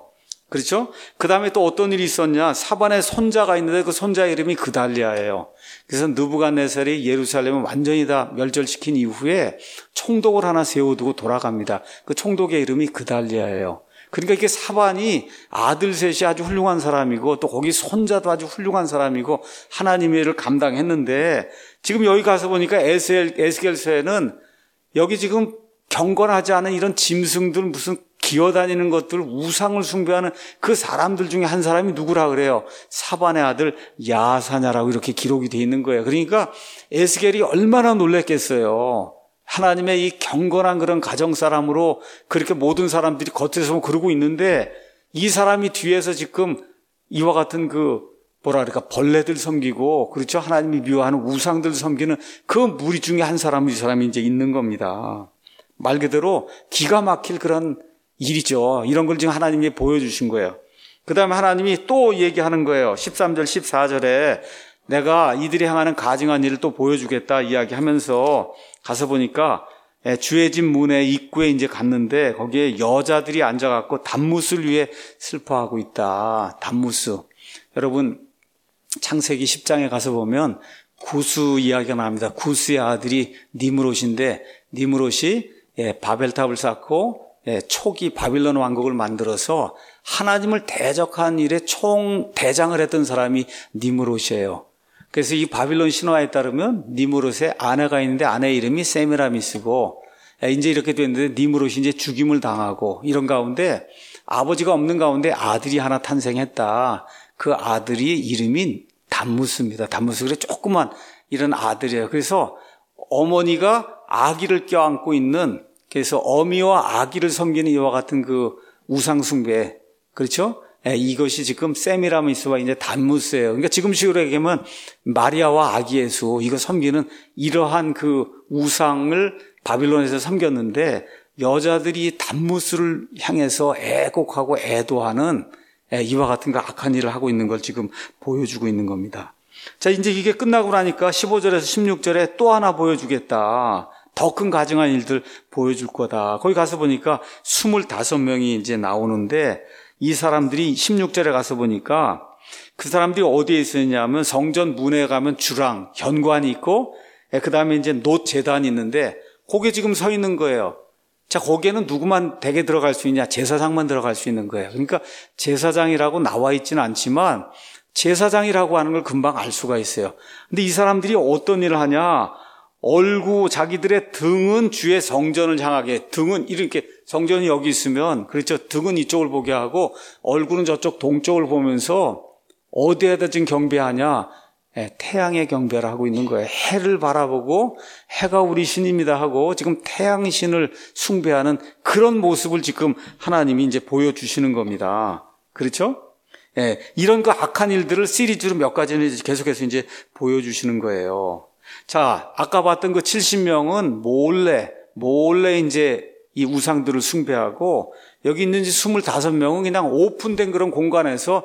그렇죠? 그 다음에 또 어떤 일이 있었냐? 사반의 손자가 있는데 그 손자 이름이 그달리아예요. 그래서 느부갓네살이 예루살렘을 완전히 다 멸절시킨 이후에 총독을 하나 세워두고 돌아갑니다. 그 총독의 이름이 그달리아예요. 그러니까 이게 사반이 아들 셋이 아주 훌륭한 사람이고 또 거기 손자도 아주 훌륭한 사람이고 하나님의 일을 감당했는데 지금 여기 가서 보니까 에스겔, 에스겔서에는 여기 지금 경건하지 않은 이런 짐승들 무슨 기어다니는 것들 우상을 숭배하는 그 사람들 중에 한 사람이 누구라 그래요? 사반의 아들 야사냐라고 이렇게 기록이 되어 있는 거예요. 그러니까 에스겔이 얼마나 놀랐겠어요. 하나님의 이 경건한 그런 가정사람으로 그렇게 모든 사람들이 겉에서 그러고 있는데 이 사람이 뒤에서 지금 이와 같은 그 뭐라 그럴까 벌레들 섬기고 그렇죠? 하나님이 미워하는 우상들 섬기는 그 무리 중에 한 사람이 이 사람이 이제 있는 겁니다. 말 그대로 기가 막힐 그런 일이죠. 이런 걸 지금 하나님이 보여주신 거예요. 그 다음에 하나님이 또 얘기하는 거예요. 십삼 절 십사 절에 내가 이들이 향하는 가증한 일을 또 보여주겠다 이야기하면서 가서 보니까 주의 집 문의 입구에 이제 갔는데 거기에 여자들이 앉아갖고 단무스를 위해 슬퍼하고 있다. 단무스. 여러분 창세기 십 장에 가서 보면 구스 이야기가 나옵니다. 구스의 아들이 니므롯인데 니므롯이 바벨탑을 쌓고 초기 바빌론 왕국을 만들어서 하나님을 대적한 일에 총 대장을 했던 사람이 니므롯이에요. 그래서 이 바빌론 신화에 따르면 니므롯의 아내가 있는데 아내 이름이 세미라미스고 이제 이렇게 됐는데 니므롯이 이제 죽임을 당하고 이런 가운데 아버지가 없는 가운데 아들이 하나 탄생했다. 그 아들이 이름이 단무스입니다. 단무스. 그래 조그만 이런 아들이에요. 그래서 어머니가 아기를 껴안고 있는 그래서 어미와 아기를 섬기는 이와 같은 그 우상숭배. 그렇죠? 예, 이것이 지금 세미라미스와 이제 단무스예요. 그러니까 지금식으로 얘기하면 마리아와 아기 예수 이거 섬기는 이러한 그 우상을 바빌론에서 섬겼는데 여자들이 단무스를 향해서 애곡하고 애도하는 예, 이와 같은 그 악한 일을 하고 있는 걸 지금 보여주고 있는 겁니다. 자, 이제 이게 끝나고 나니까 십오 절에서 십육 절에 또 하나 보여주겠다. 더 큰 가증한 일들 보여줄 거다. 거기 가서 보니까 스물다섯 명이 이제 나오는데 이 사람들이 십육 절에 가서 보니까 그 사람들이 어디에 있었냐면 성전 문에 가면 주랑, 현관이 있고 그 다음에 이제 놋 제단이 있는데 거기에 지금 서 있는 거예요. 자, 거기에는 누구만 대개 들어갈 수 있냐? 제사장만 들어갈 수 있는 거예요. 그러니까 제사장이라고 나와 있지는 않지만 제사장이라고 하는 걸 금방 알 수가 있어요. 근데 이 사람들이 어떤 일을 하냐? 얼굴 자기들의 등은 주의 성전을 향하게 등은 이렇게 성전이 여기 있으면 그렇죠. 등은 이쪽을 보게 하고 얼굴은 저쪽 동쪽을 보면서 어디에다 지금 경배하냐? 예, 태양의 경배를 하고 있는 거예요. 해를 바라보고 해가 우리 신입니다 하고 지금 태양신을 숭배하는 그런 모습을 지금 하나님이 이제 보여주시는 겁니다. 그렇죠? 예, 이런 그 악한 일들을 시리즈로 몇 가지는 계속해서 이제 보여주시는 거예요. 자, 아까 봤던 그 칠십 명은 몰래, 몰래 이제 이 우상들을 숭배하고 여기 있는 스물다섯 명은 그냥 오픈된 그런 공간에서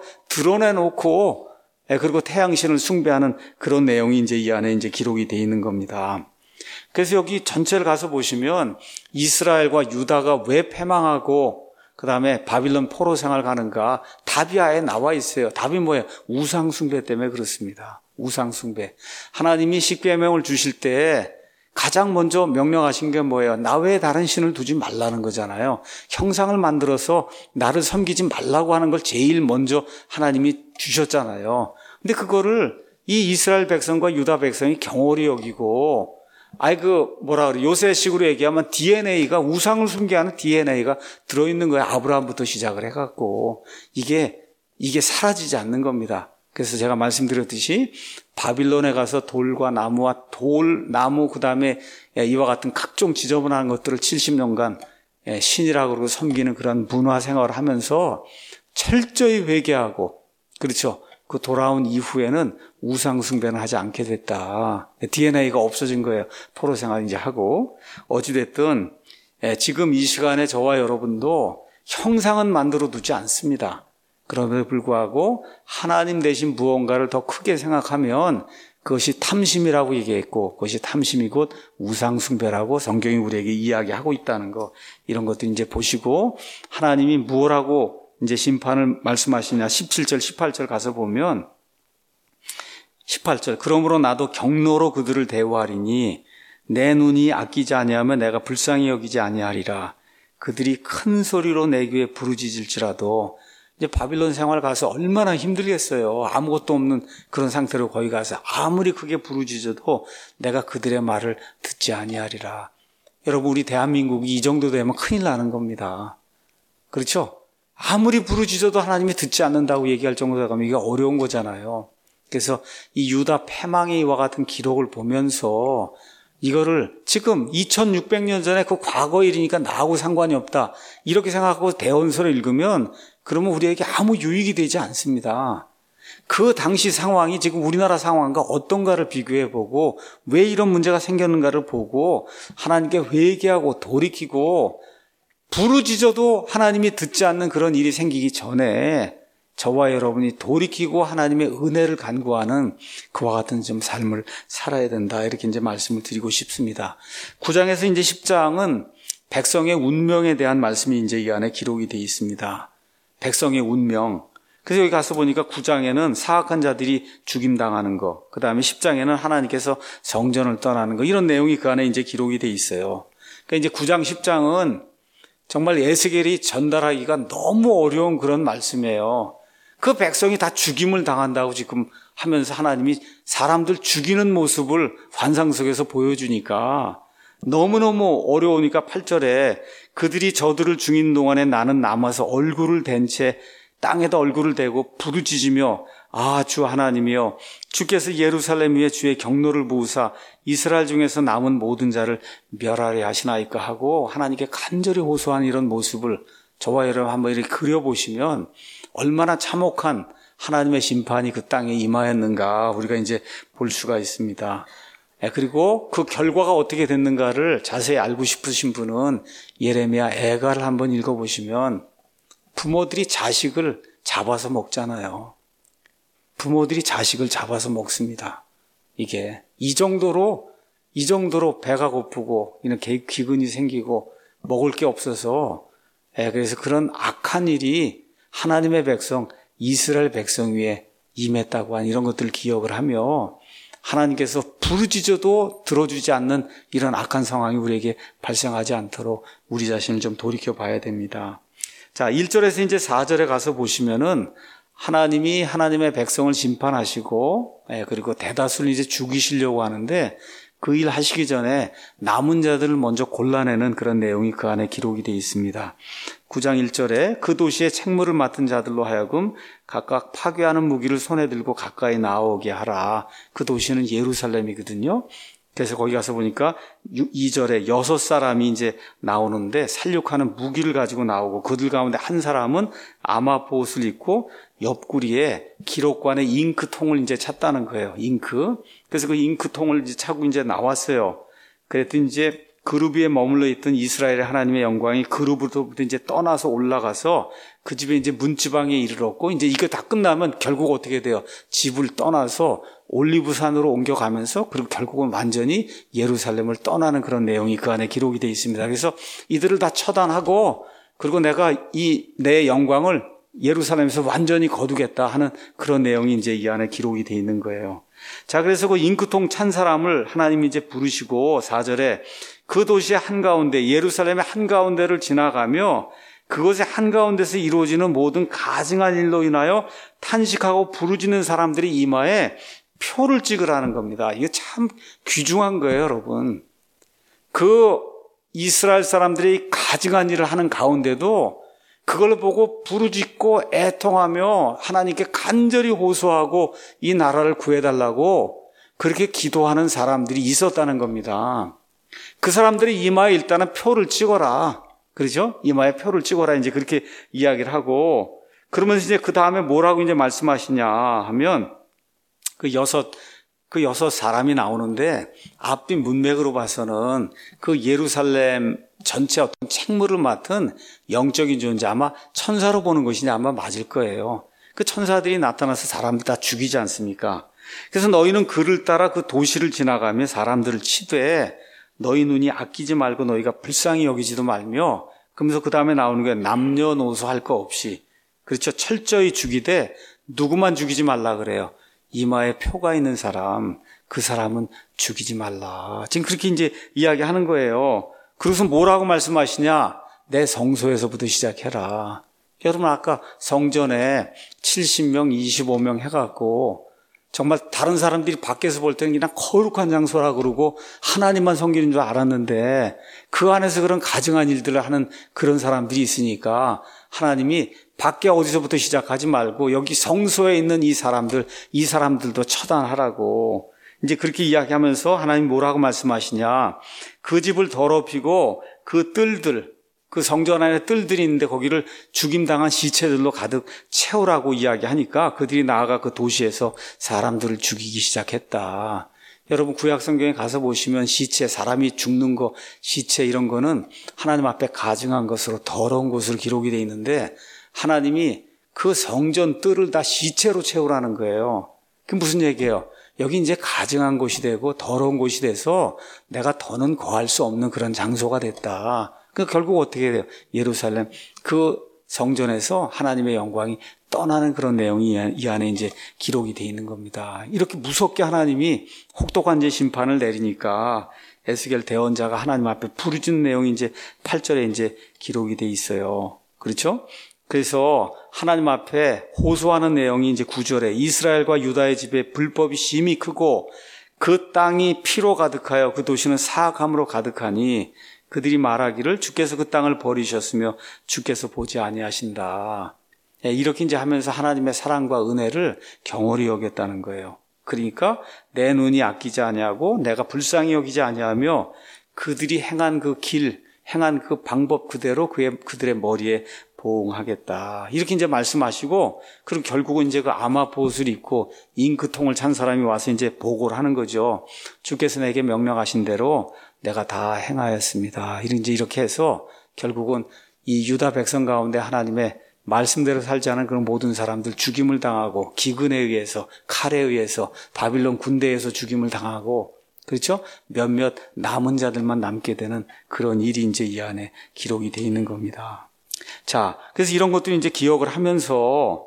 드러내놓고 그리고 태양신을 숭배하는 그런 내용이 이제 이 안에 이제 기록이 되어 있는 겁니다. 그래서 여기 전체를 가서 보시면 이스라엘과 유다가 왜 패망하고 그 다음에 바빌론 포로 생활 가는가 답이 아예 나와 있어요. 답이 뭐예요? 우상 숭배 때문에 그렇습니다. 우상 숭배. 하나님이 십계명을 주실 때 가장 먼저 명령하신 게 뭐예요? 나 외에 다른 신을 두지 말라는 거잖아요. 형상을 만들어서 나를 섬기지 말라고 하는 걸 제일 먼저 하나님이 주셨잖아요. 근데 그거를 이 이스라엘 백성과 유다 백성이 경홀히 여기고 아이 그 뭐라 그래 요새식으로 얘기하면 디엔에이가 우상을 숭배하는 디엔에이가 들어있는 거예요. 아브라함부터 시작을 해갖고 이게 이게 사라지지 않는 겁니다. 그래서 제가 말씀드렸듯이 바빌론에 가서 돌과 나무와 돌, 나무 그다음에 이와 같은 각종 지저분한 것들을 칠십 년간 신이라고 그러고 섬기는 그런 문화 생활을 하면서 철저히 회개하고 그렇죠. 그 돌아온 이후에는 우상 숭배는 하지 않게 됐다. 디엔에이가 없어진 거예요. 포로 생활 이제 하고 어찌됐든 지금 이 시간에 저와 여러분도 형상은 만들어 두지 않습니다. 그럼에도 불구하고 하나님 대신 무언가를 더 크게 생각하면 그것이 탐심이라고 얘기했고 그것이 탐심이 곧 우상숭배라고 성경이 우리에게 이야기하고 있다는 거 이런 것도 이제 보시고 하나님이 무엇하고 이제 심판을 말씀하시냐 십칠 절 십팔 절 가서 보면 십팔 절 그러므로 나도 경노로 그들을 대우하리니 내 눈이 아끼지 아니하면 내가 불쌍히 여기지 아니하리라. 그들이 큰 소리로 내 귀에 부르짖을지라도 이제 바빌론 생활 가서 얼마나 힘들겠어요. 아무것도 없는 그런 상태로 거기 가서 아무리 크게 부르짖어도 내가 그들의 말을 듣지 아니하리라. 여러분 우리 대한민국이 이 정도 되면 큰일 나는 겁니다. 그렇죠? 아무리 부르짖어도 하나님이 듣지 않는다고 얘기할 정도가 가면 이게 어려운 거잖아요. 그래서 이 유다 패망의 이와 같은 기록을 보면서 이거를 지금 이천육백 년 전에 그 과거 일이니까 나하고 상관이 없다 이렇게 생각하고 대언서를 읽으면 그러면 우리에게 아무 유익이 되지 않습니다. 그 당시 상황이 지금 우리나라 상황과 어떤가를 비교해보고 왜 이런 문제가 생겼는가를 보고 하나님께 회개하고 돌이키고 부르짖어도 하나님이 듣지 않는 그런 일이 생기기 전에 저와 여러분이 돌이키고 하나님의 은혜를 간구하는 그와 같은 좀 삶을 살아야 된다. 이렇게 이제 말씀을 드리고 싶습니다. 구 장에서 이제 십 장은 백성의 운명에 대한 말씀이 이제 이 안에 기록이 되어 있습니다. 백성의 운명. 그래서 여기 가서 보니까 구 장에는 사악한 자들이 죽임당하는 거, 그 다음에 십 장에는 하나님께서 성전을 떠나는 거, 이런 내용이 그 안에 이제 기록이 되어 있어요. 그러니까 이제 구 장, 십 장은 정말 에스겔이 전달하기가 너무 어려운 그런 말씀이에요. 그 백성이 다 죽임을 당한다고 지금 하면서 하나님이 사람들 죽이는 모습을 환상 속에서 보여주니까 너무너무 어려우니까 팔 절에 그들이 저들을 죽인 동안에 나는 남아서 얼굴을 댄 채 땅에다 얼굴을 대고 부르짖으며 아, 주 하나님이여 주께서 예루살렘 위에 주의 경노를 부으사 이스라엘 중에서 남은 모든 자를 멸하려 하시나이까 하고 하나님께 간절히 호소한 이런 모습을 저와 여러분 한번 이렇게 그려보시면 얼마나 참혹한 하나님의 심판이 그 땅에 임하였는가 우리가 이제 볼 수가 있습니다. 그리고 그 결과가 어떻게 됐는가를 자세히 알고 싶으신 분은 예레미야 애가를 한번 읽어보시면 부모들이 자식을 잡아서 먹잖아요. 부모들이 자식을 잡아서 먹습니다. 이게 이 정도로 이 정도로 배가 고프고 이렇게 기근이 생기고 먹을 게 없어서 그래서 그런 악한 일이 하나님의 백성 이스라엘 백성 위에 임했다고 한 이런 것들을 기억을 하며 하나님께서 부르짖어도 들어주지 않는 이런 악한 상황이 우리에게 발생하지 않도록 우리 자신을 좀 돌이켜 봐야 됩니다. 자, 일 절에서 이제 사 절에 가서 보시면은 하나님이 하나님의 백성을 심판하시고, 예, 그리고 대다수를 이제 죽이시려고 하는데 그 일 하시기 전에 남은 자들을 먼저 골라내는 그런 내용이 그 안에 기록이 되어 있습니다. 구 장 일 절에 그 도시의 책무를 맡은 자들로 하여금 각각 파괴하는 무기를 손에 들고 가까이 나오게 하라. 그 도시는 예루살렘이거든요. 그래서 거기 가서 보니까 이 절에 여섯 사람이 이제 나오는데 살육하는 무기를 가지고 나오고 그들 가운데 한 사람은 아마포옷을 입고 옆구리에 기록관의 잉크통을 이제 찼다는 거예요. 잉크. 그래서 그 잉크통을 이제 차고 이제 나왔어요. 그랬더니 이제 그룹 위에 머물러 있던 이스라엘의 하나님의 영광이 그룹으로부터 이제 떠나서 올라가서 그 집에 이제 문지방에 이르렀고 이제 이거 다 끝나면 결국 어떻게 돼요? 집을 떠나서 올리브산으로 옮겨가면서 그리고 결국은 완전히 예루살렘을 떠나는 그런 내용이 그 안에 기록이 되어 있습니다. 그래서 이들을 다 처단하고 그리고 내가 이 내 영광을 예루살렘에서 완전히 거두겠다 하는 그런 내용이 이제 이 안에 기록이 되어 있는 거예요. 자, 그래서 그 잉크통 찬 사람을 하나님이 이제 부르시고 사 절에 그 도시의 한가운데 예루살렘의 한가운데를 지나가며 그것의 한가운데서 이루어지는 모든 가증한 일로 인하여 탄식하고 부르짖는 사람들이 이마에 표를 찍으라는 겁니다. 이게 참 귀중한 거예요, 여러분. 그 이스라엘 사람들이 가증한 일을 하는 가운데도 그걸 보고 부르짖고 애통하며 하나님께 간절히 호소하고 이 나라를 구해달라고 그렇게 기도하는 사람들이 있었다는 겁니다. 그 사람들이 이마에 일단은 표를 찍어라. 그렇죠? 이마에 표를 찍어라. 이제 그렇게 이야기를 하고 그러면서 이제 그 다음에 뭐라고 이제 말씀하시냐 하면 그 여섯, 그 여섯 사람이 나오는데 앞뒤 문맥으로 봐서는 그 예루살렘 전체 어떤 책무를 맡은 영적인 존재 아마 천사로 보는 것이 아마 맞을 거예요. 그 천사들이 나타나서 사람들 다 죽이지 않습니까? 그래서 너희는 그를 따라 그 도시를 지나가며 사람들을 치되 너희 눈이 아끼지 말고 너희가 불쌍히 여기지도 말며 그러면서 그 다음에 나오는 게 남녀노소 할 거 없이 그렇죠. 철저히 죽이되 누구만 죽이지 말라 그래요. 이마에 표가 있는 사람, 그 사람은 죽이지 말라. 지금 그렇게 이제 이야기하는 거예요. 그래서 뭐라고 말씀하시냐? 내 성소에서부터 시작해라. 여러분 아까 성전에 칠십 명, 이십오 명 해갖고 정말 다른 사람들이 밖에서 볼 때는 그냥 거룩한 장소라 그러고 하나님만 섬기는 줄 알았는데 그 안에서 그런 가증한 일들을 하는 그런 사람들이 있으니까 하나님이 밖에 어디서부터 시작하지 말고 여기 성소에 있는 이 사람들, 이 사람들도 처단하라고 이제 그렇게 이야기하면서 하나님 뭐라고 말씀하시냐? 그 집을 더럽히고 그 뜰들, 그 성전 안에 뜰들이 있는데 거기를 죽임당한 시체들로 가득 채우라고 이야기하니까 그들이 나아가 그 도시에서 사람들을 죽이기 시작했다. 여러분 구약 성경에 가서 보시면 시체, 사람이 죽는 거, 시체 이런 거는 하나님 앞에 가증한 것으로 더러운 것으로 기록이 되어 있는데 하나님이 그 성전 뜰을 다 시체로 채우라는 거예요. 그게 무슨 얘기예요? 여기 이제 가증한 곳이 되고 더러운 곳이 돼서 내가 더는 거할 수 없는 그런 장소가 됐다. 그 결국 어떻게 돼요? 예루살렘 그 성전에서 하나님의 영광이 떠나는 그런 내용이 이 안에 이제 기록이 되어 있는 겁니다. 이렇게 무섭게 하나님이 혹독한 이제 심판을 내리니까 에스겔 대언자가 하나님 앞에 부르짖는 내용이 이제 팔 절에 이제 기록이 되어 있어요. 그렇죠? 그래서 하나님 앞에 호소하는 내용이 이제 구 절에 이스라엘과 유다의 집에 불법이 심히 크고 그 땅이 피로 가득하여 그 도시는 사악함으로 가득하니 그들이 말하기를 주께서 그 땅을 버리셨으며 주께서 보지 아니하신다. 이렇게 이제 하면서 하나님의 사랑과 은혜를 경홀히 여겼다는 거예요. 그러니까 내 눈이 아끼지 아니하고 내가 불쌍히 여기지 아니하며 그들이 행한 그 길, 행한 그 방법 그대로 그의, 그들의 머리에 보응하겠다. 이렇게 이제 말씀하시고, 그럼 결국은 이제 그 아마봇을 입고 잉크통을 찬 사람이 와서 이제 보고를 하는 거죠. 주께서 내게 명령하신 대로 내가 다 행하였습니다. 이제 이렇게 해서 결국은 이 유다 백성 가운데 하나님의 말씀대로 살지 않은 그런 모든 사람들 죽임을 당하고 기근에 의해서 칼에 의해서 바빌론 군대에서 죽임을 당하고 그렇죠? 몇몇 남은 자들만 남게 되는 그런 일이 이제 이 안에 기록이 되어 있는 겁니다. 자, 그래서 이런 것도 이제 기억을 하면서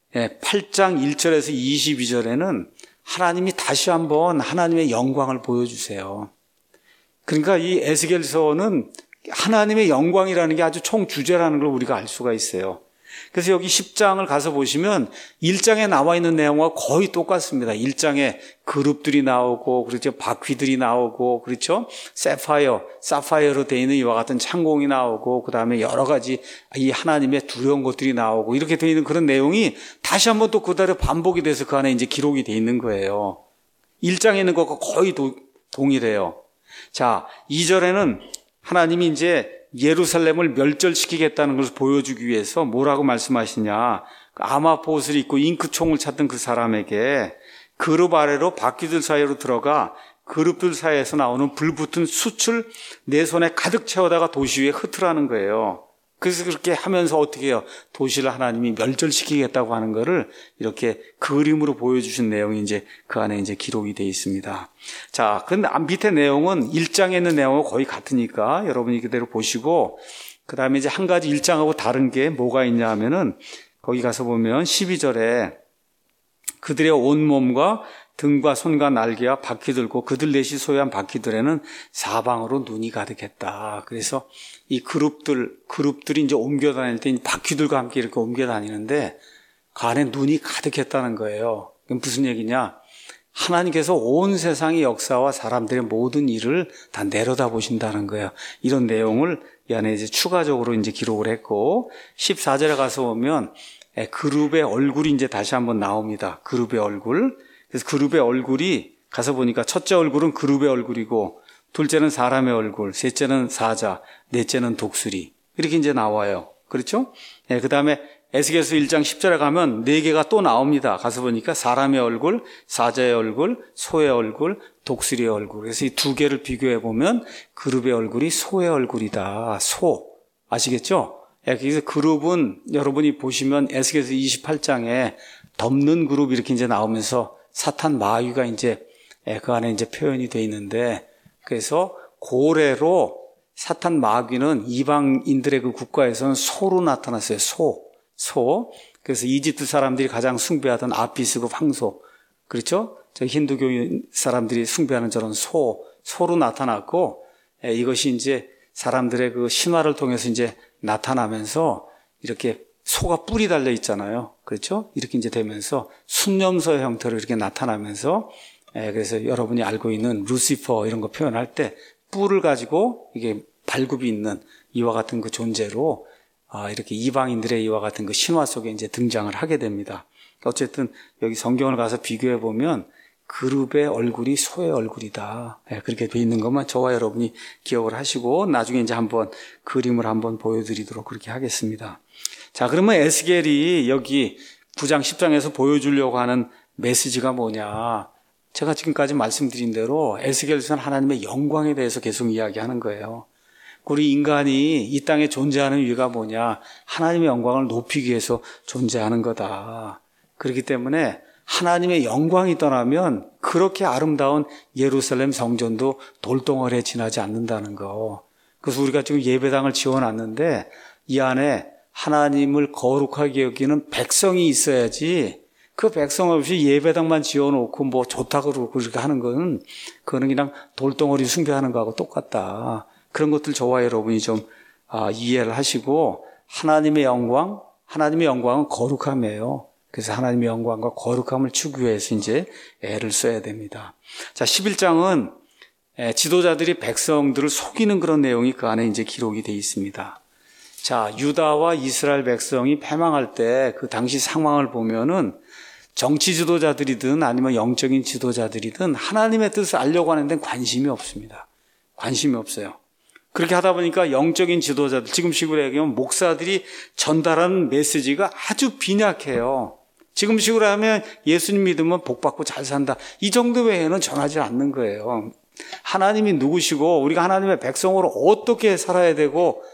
팔 장 일 절에서 이십이 절에는 하나님이 다시 한번 하나님의 영광을 보여주세요. 그러니까 이 에스겔서는 하나님의 영광이라는 게 아주 총주제라는 걸 우리가 알 수가 있어요. 그래서 여기 십 장을 가서 보시면 일 장에 나와 있는 내용과 거의 똑같습니다. 일 장에 그룹들이 나오고, 그렇죠. 바퀴들이 나오고, 그렇죠. 세파이어, 사파이어로 되어 있는 이와 같은 창공이 나오고, 그 다음에 여러 가지 이 하나님의 두려운 것들이 나오고, 이렇게 되어 있는 그런 내용이 다시 한번 또 그대로 반복이 돼서 그 안에 이제 기록이 되어 있는 거예요. 일 장에 있는 것과 거의 도, 동일해요. 자, 이 절에는 하나님이 이제 예루살렘을 멸절시키겠다는 것을 보여주기 위해서 뭐라고 말씀하시냐. 아마봇을 입고 잉크총을 찾던 그 사람에게 그룹 아래로 바퀴들 사이로 들어가 그룹들 사이에서 나오는 불붙은 숯을 내 손에 가득 채워다가 도시 위에 흩으라는 거예요. 그래서 그렇게 하면서 어떻게 해요? 도시를 하나님이 멸절시키겠다고 하는 거를 이렇게 그림으로 보여주신 내용이 이제 그 안에 이제 기록이 되어 있습니다. 자, 근데 밑에 내용은 일 장에 있는 내용하고 거의 같으니까 여러분이 그대로 보시고, 그 다음에 이제 한 가지 일 장하고 다른 게 뭐가 있냐 하면은 거기 가서 보면 십이 절에 그들의 온몸과 등과 손과 날개와 바퀴들고 그들 넷이 소유한 바퀴들에는 사방으로 눈이 가득했다. 그래서 이 그룹들, 그룹들이 이제 옮겨 다닐 때 바퀴들과 함께 이렇게 옮겨 다니는데 그 안에 눈이 가득했다는 거예요. 그럼 무슨 얘기냐? 하나님께서 온 세상의 역사와 사람들의 모든 일을 다 내려다 보신다는 거예요. 이런 내용을 이 안에 이제 추가적으로 이제 기록을 했고, 십사 절에 가서 보면 그룹의 얼굴이 이제 다시 한번 나옵니다. 그룹의 얼굴. 그래서 그룹의 얼굴이 가서 보니까 첫째 얼굴은 그룹의 얼굴이고, 둘째는 사람의 얼굴, 셋째는 사자, 넷째는 독수리. 이렇게 이제 나와요. 그렇죠? 예, 그 다음에 에스겔서 일 장 십 절에 가면 네 개가 또 나옵니다. 가서 보니까 사람의 얼굴, 사자의 얼굴, 소의 얼굴, 독수리의 얼굴. 그래서 이 두 개를 비교해 보면 그룹의 얼굴이 소의 얼굴이다. 소. 아시겠죠? 예, 그래서 그룹은 여러분이 보시면 에스겔서 이십팔 장에 덮는 그룹 이렇게 이제 나오면서 사탄 마귀가 이제 그 안에 이제 표현이 되어 있는데, 그래서 고래로 사탄 마귀는 이방인들의 그 국가에서는 소로 나타났어요. 소. 소. 그래서 이집트 사람들이 가장 숭배하던 아피스고 황소. 그렇죠? 저 힌두교 사람들이 숭배하는 저런 소, 소로 나타났고, 예, 이것이 이제 사람들의 그 신화를 통해서 이제 나타나면서 이렇게 소가 뿔이 달려 있잖아요. 그렇죠? 이렇게 이제 되면서 순념소 형태로 이렇게 나타나면서, 예, 그래서 여러분이 알고 있는 루시퍼 이런 거 표현할 때 뿔을 가지고 이게 발굽이 있는 이와 같은 그 존재로 아, 이렇게 이방인들의 이와 같은 그 신화 속에 이제 등장을 하게 됩니다. 어쨌든 여기 성경을 가서 비교해 보면 그룹의 얼굴이 소의 얼굴이다. 네, 그렇게 돼 있는 것만 저와 여러분이 기억을 하시고 나중에 이제 한번 그림을 한번 보여드리도록 그렇게 하겠습니다. 자, 그러면 에스겔이 여기 구 장 십 장에서 보여주려고 하는 메시지가 뭐냐? 제가 지금까지 말씀드린 대로 에스겔서는 하나님의 영광에 대해서 계속 이야기하는 거예요. 우리 인간이 이 땅에 존재하는 이유가 뭐냐? 하나님의 영광을 높이기 위해서 존재하는 거다. 그렇기 때문에 하나님의 영광이 떠나면 그렇게 아름다운 예루살렘 성전도 돌덩어리에 지나지 않는다는 거. 그래서 우리가 지금 예배당을 지어놨는데 이 안에 하나님을 거룩하게 여기는 백성이 있어야지 그 백성 없이 예배당만 지어놓고 뭐 좋다고 그러고 그렇게 하는 건 그거는 그냥 돌덩어리 숭배하는 거하고 똑같다. 그런 것들 저와 여러분이 좀 아, 이해를 하시고 하나님의 영광, 하나님의 영광은 거룩함이에요. 그래서 하나님의 영광과 거룩함을 추구해서 이제 애를 써야 됩니다. 자, 십일 장은 지도자들이 백성들을 속이는 그런 내용이 그 안에 이제 기록이 되어 있습니다. 자, 유다와 이스라엘 백성이 패망할 때 그 당시 상황을 보면은 정치 지도자들이든 아니면 영적인 지도자들이든 하나님의 뜻을 알려고 하는 데는 관심이 없습니다. 관심이 없어요. 그렇게 하다 보니까 영적인 지도자들, 지금식으로 얘기하면 목사들이 전달하는 메시지가 아주 빈약해요. 지금식으로 하면 예수님 믿으면 복받고 잘 산다. 이 정도 외에는 전하지 않는 거예요. 하나님이 누구시고 우리가 하나님의 백성으로 어떻게 살아야 되고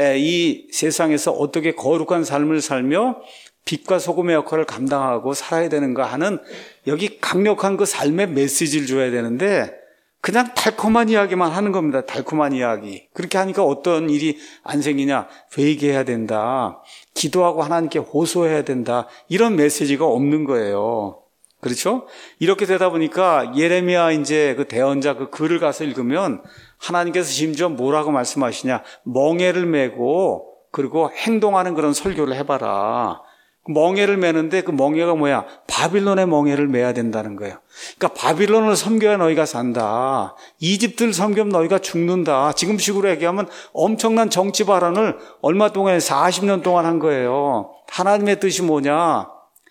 이 세상에서 어떻게 거룩한 삶을 살며 빛과 소금의 역할을 감당하고 살아야 되는가 하는 여기 강력한 그 삶의 메시지를 줘야 되는데 그냥 달콤한 이야기만 하는 겁니다. 달콤한 이야기. 그렇게 하니까 어떤 일이 안 생기냐? 회개해야 된다. 기도하고 하나님께 호소해야 된다. 이런 메시지가 없는 거예요. 그렇죠? 이렇게 되다 보니까 예레미야 이제 그 대언자 그 글을 가서 읽으면 하나님께서 심지어 뭐라고 말씀하시냐? 멍에를 메고 그리고 행동하는 그런 설교를 해봐라. 멍에를 매는데 그 멍에가 뭐야? 바빌론의 멍에를 매야 된다는 거예요. 그러니까 바빌론을 섬겨야 너희가 산다. 이집트를 섬기면 너희가 죽는다. 지금식으로 얘기하면 엄청난 정치 발언을 얼마 동안 사십 년 동안 한 거예요. 하나님의 뜻이 뭐냐?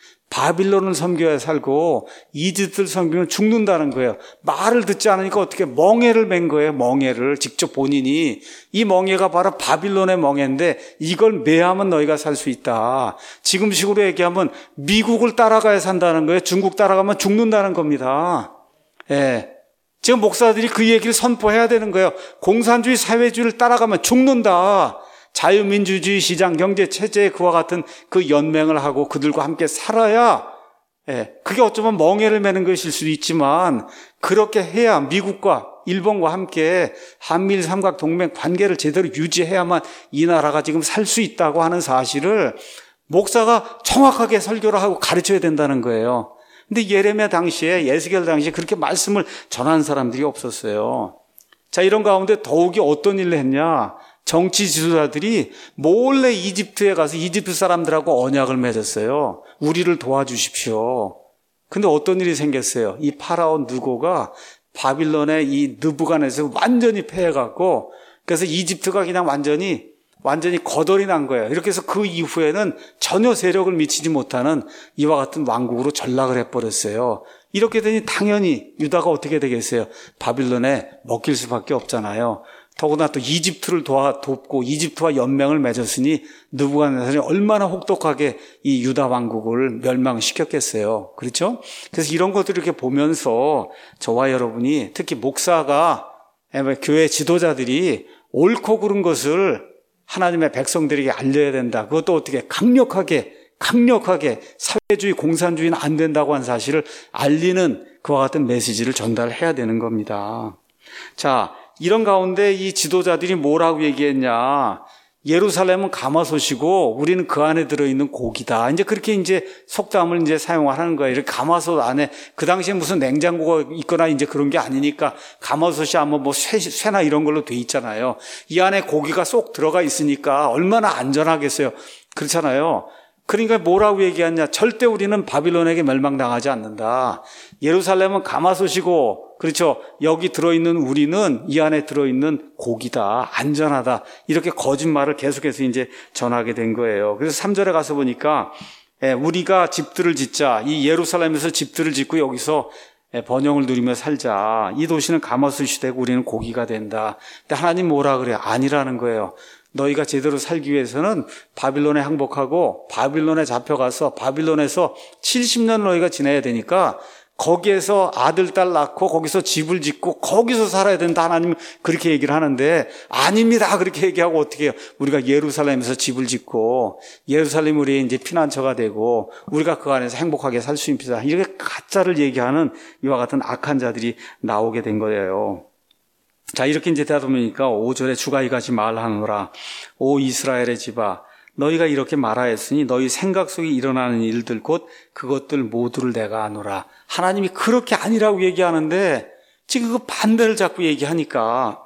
바빌론을 섬겨야 살고 이집트를 섬기면 죽는다는 거예요. 말을 듣지 않으니까 어떻게 멍에를 맨 거예요. 멍에를 직접 본인이. 이 멍에가 바로 바빌론의 멍에인데 이걸 매하면 너희가 살 수 있다. 지금식으로 얘기하면 미국을 따라가야 산다는 거예요. 중국 따라가면 죽는다는 겁니다. 예. 지금 목사들이 그 얘기를 선포해야 되는 거예요. 공산주의 사회주의를 따라가면 죽는다. 자유민주주의 시장 경제 체제에 그와 같은 그 연맹을 하고 그들과 함께 살아야, 예, 그게 어쩌면 멍에를 매는 것일 수도 있지만 그렇게 해야 미국과 일본과 함께 한미일 삼각 동맹 관계를 제대로 유지해야만 이 나라가 지금 살 수 있다고 하는 사실을 목사가 정확하게 설교를 하고 가르쳐야 된다는 거예요. 근데 예레미야 당시에, 에스겔 당시에 그렇게 말씀을 전한 사람들이 없었어요. 자, 이런 가운데 더욱이 어떤 일을 했냐? 정치 지도자들이 몰래 이집트에 가서 이집트 사람들하고 언약을 맺었어요. 우리를 도와주십시오. 근데 어떤 일이 생겼어요? 이 파라온 느고가 바빌론의 이 느부갓네살 완전히 패해갖고 그래서 이집트가 그냥 완전히 완전히 거덜이 난 거예요. 이렇게 해서 그 이후에는 전혀 세력을 미치지 못하는 이와 같은 왕국으로 전락을 해버렸어요. 이렇게 되니 당연히 유다가 어떻게 되겠어요? 바빌론에 먹힐 수밖에 없잖아요. 더구나 또 이집트를 도와, 돕고 이집트와 연맹을 맺었으니 느부갓네살이 얼마나 혹독하게 이 유다 왕국을 멸망시켰겠어요. 그렇죠? 그래서 이런 것들을 이렇게 보면서 저와 여러분이 특히 목사가 교회 지도자들이 옳고 그른 것을 하나님의 백성들에게 알려야 된다. 그것도 어떻게 강력하게 강력하게 사회주의 공산주의는 안 된다고 하는 사실을 알리는 그와 같은 메시지를 전달해야 되는 겁니다. 자, 이런 가운데 이 지도자들이 뭐라고 얘기했냐? 예루살렘은 가마솥이고 우리는 그 안에 들어있는 고기다. 이제 그렇게 이제 속담을 이제 사용하는 거예요. 이렇게 가마솥 안에 그 당시에 무슨 냉장고가 있거나 이제 그런 게 아니니까 가마솥이 아마 뭐 쇠, 쇠나 이런 걸로 돼 있잖아요. 이 안에 고기가 쏙 들어가 있으니까 얼마나 안전하겠어요. 그렇잖아요. 그러니까 뭐라고 얘기하냐. 절대 우리는 바빌론에게 멸망당하지 않는다. 예루살렘은 가마솥이고, 그렇죠. 여기 들어있는 우리는 이 안에 들어있는 고기다. 안전하다. 이렇게 거짓말을 계속해서 이제 전하게 된 거예요. 그래서 삼 절에 가서 보니까, 예, 우리가 집들을 짓자. 이 예루살렘에서 집들을 짓고 여기서 번영을 누리며 살자. 이 도시는 가마솥이 되고 우리는 고기가 된다. 근데 하나님 뭐라 그래요? 아니라는 거예요. 너희가 제대로 살기 위해서는 바빌론에 항복하고 바빌론에 잡혀가서 바빌론에서 칠십 년 너희가 지내야 되니까 거기에서 아들, 딸 낳고 거기서 집을 짓고 거기서 살아야 된다. 하나님 그렇게 얘기를 하는데 아닙니다. 그렇게 얘기하고 어떻게 해요? 우리가 예루살렘에서 집을 짓고 예루살렘 우리의 이제 피난처가 되고 우리가 그 안에서 행복하게 살 수 있습니다. 이렇게 가짜를 얘기하는 이와 같은 악한 자들이 나오게 된 거예요. 자, 이렇게 이제 되다 보니까 오 절에 주가 이같이 말하노라. 오 이스라엘의 집아, 너희가 이렇게 말하였으니 너희 생각 속에 일어나는 일들 곧 그것들 모두를 내가 아노라. 하나님이 그렇게 아니라고 얘기하는데 지금 그 반대를 자꾸 얘기하니까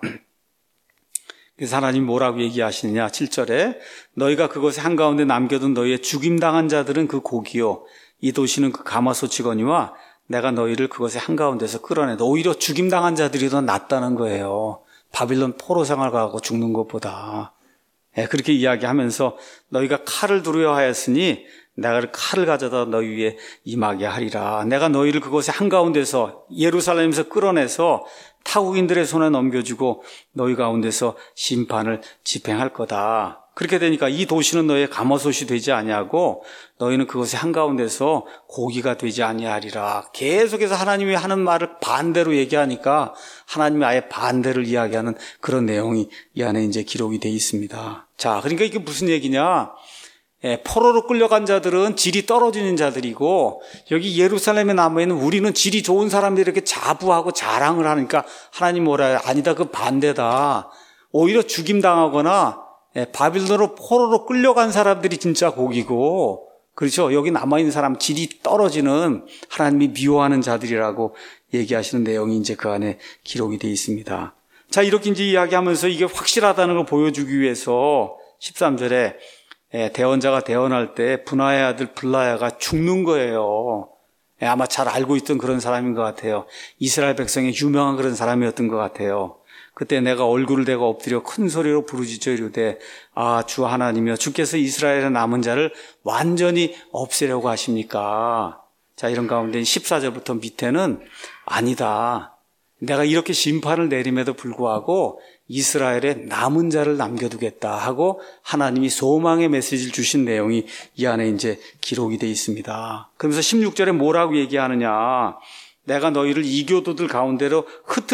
그래서 하나님 뭐라고 얘기하시느냐. 칠 절에 너희가 그것의 한가운데 남겨둔 너희의 죽임당한 자들은 그 고기요 이 도시는 그 가마솥이거니와 내가 너희를 그것의 한가운데서 끌어내다. 오히려 죽임당한 자들이 더 낫다는 거예요. 바빌론 포로 생활 가고 죽는 것보다. 네, 그렇게 이야기하면서 너희가 칼을 두려워하였으니 내가 칼을 가져다 너희 위에 임하게 하리라. 내가 너희를 그것의 한가운데서 예루살렘에서 끌어내서 타국인들의 손에 넘겨주고 너희 가운데서 심판을 집행할 거다. 그렇게 되니까 이 도시는 너희의 가마솥이 되지 아니하고 너희는 그것의 한가운데서 고기가 되지 아니하리라. 계속해서 하나님이 하는 말을 반대로 얘기하니까 하나님이 아예 반대를 이야기하는 그런 내용이 이 안에 이제 기록이 되어 있습니다. 자, 그러니까 이게 무슨 얘기냐? 예, 포로로 끌려간 자들은 질이 떨어지는 자들이고 여기 예루살렘에 남아있는 우리는 질이 좋은 사람들이 이렇게 자부하고 자랑을 하니까 하나님 뭐라 해요? 아니다, 그 반대다. 오히려 죽임당하거나 예, 바빌론으로 포로로 끌려간 사람들이 진짜 고기고, 그렇죠? 여기 남아있는 사람 질이 떨어지는 하나님이 미워하는 자들이라고 얘기하시는 내용이 이제 그 안에 기록이 되어 있습니다. 자, 이렇게 이제 이야기하면서 이게 확실하다는 걸 보여주기 위해서 십삼 절에 예, 대언자가 대언할 때 분하의 아들 블라야가 죽는 거예요. 예, 아마 잘 알고 있던 그런 사람인 것 같아요. 이스라엘 백성의 유명한 그런 사람이었던 것 같아요. 그때 내가 얼굴을 대고 엎드려 큰 소리로 부르짖어 이르되 아, 주 하나님이여 주께서 이스라엘의 남은 자를 완전히 없애려고 하십니까? 자, 이런 가운데 십사 절부터 밑에는 아니다. 내가 이렇게 심판을 내림에도 불구하고 이스라엘의 남은 자를 남겨두겠다 하고 하나님이 소망의 메시지를 주신 내용이 이 안에 이제 기록이 되어 있습니다. 그러면서 십육 절에 뭐라고 얘기하느냐. 내가 너희를 이교도들 가운데로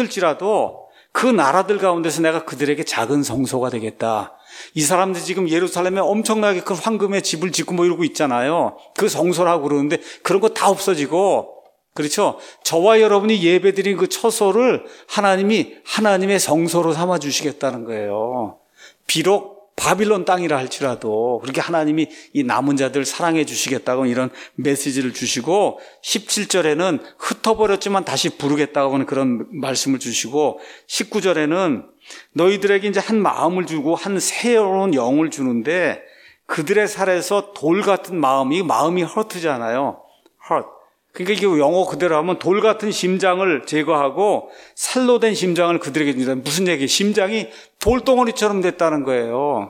흩을지라도 그 나라들 가운데서 내가 그들에게 작은 성소가 되겠다. 이 사람들 지금 예루살렘에 엄청나게 큰 황금의 집을 짓고 뭐 이러고 있잖아요. 그 성소라고 그러는데 그런 거 다 없어지고, 그렇죠? 저와 여러분이 예배드린 그 처소를 하나님이 하나님의 성소로 삼아 주시겠다는 거예요. 비록 바빌론 땅이라 할지라도 그렇게 하나님이 이 남은 자들 사랑해 주시겠다고 이런 메시지를 주시고, 십칠 절에는 흩어버렸지만 다시 부르겠다고 하는 그런 말씀을 주시고, 십구 절에는 너희들에게 이제 한 마음을 주고 한 새로운 영을 주는데 그들의 살에서 돌 같은 마음이 마음이 허트잖아요. hurt. 그러니까 이게 영어 그대로 하면 돌 같은 심장을 제거하고 살로 된 심장을 그들에게 줍니다. 무슨 얘기예요? 심장이 돌덩어리처럼 됐다는 거예요.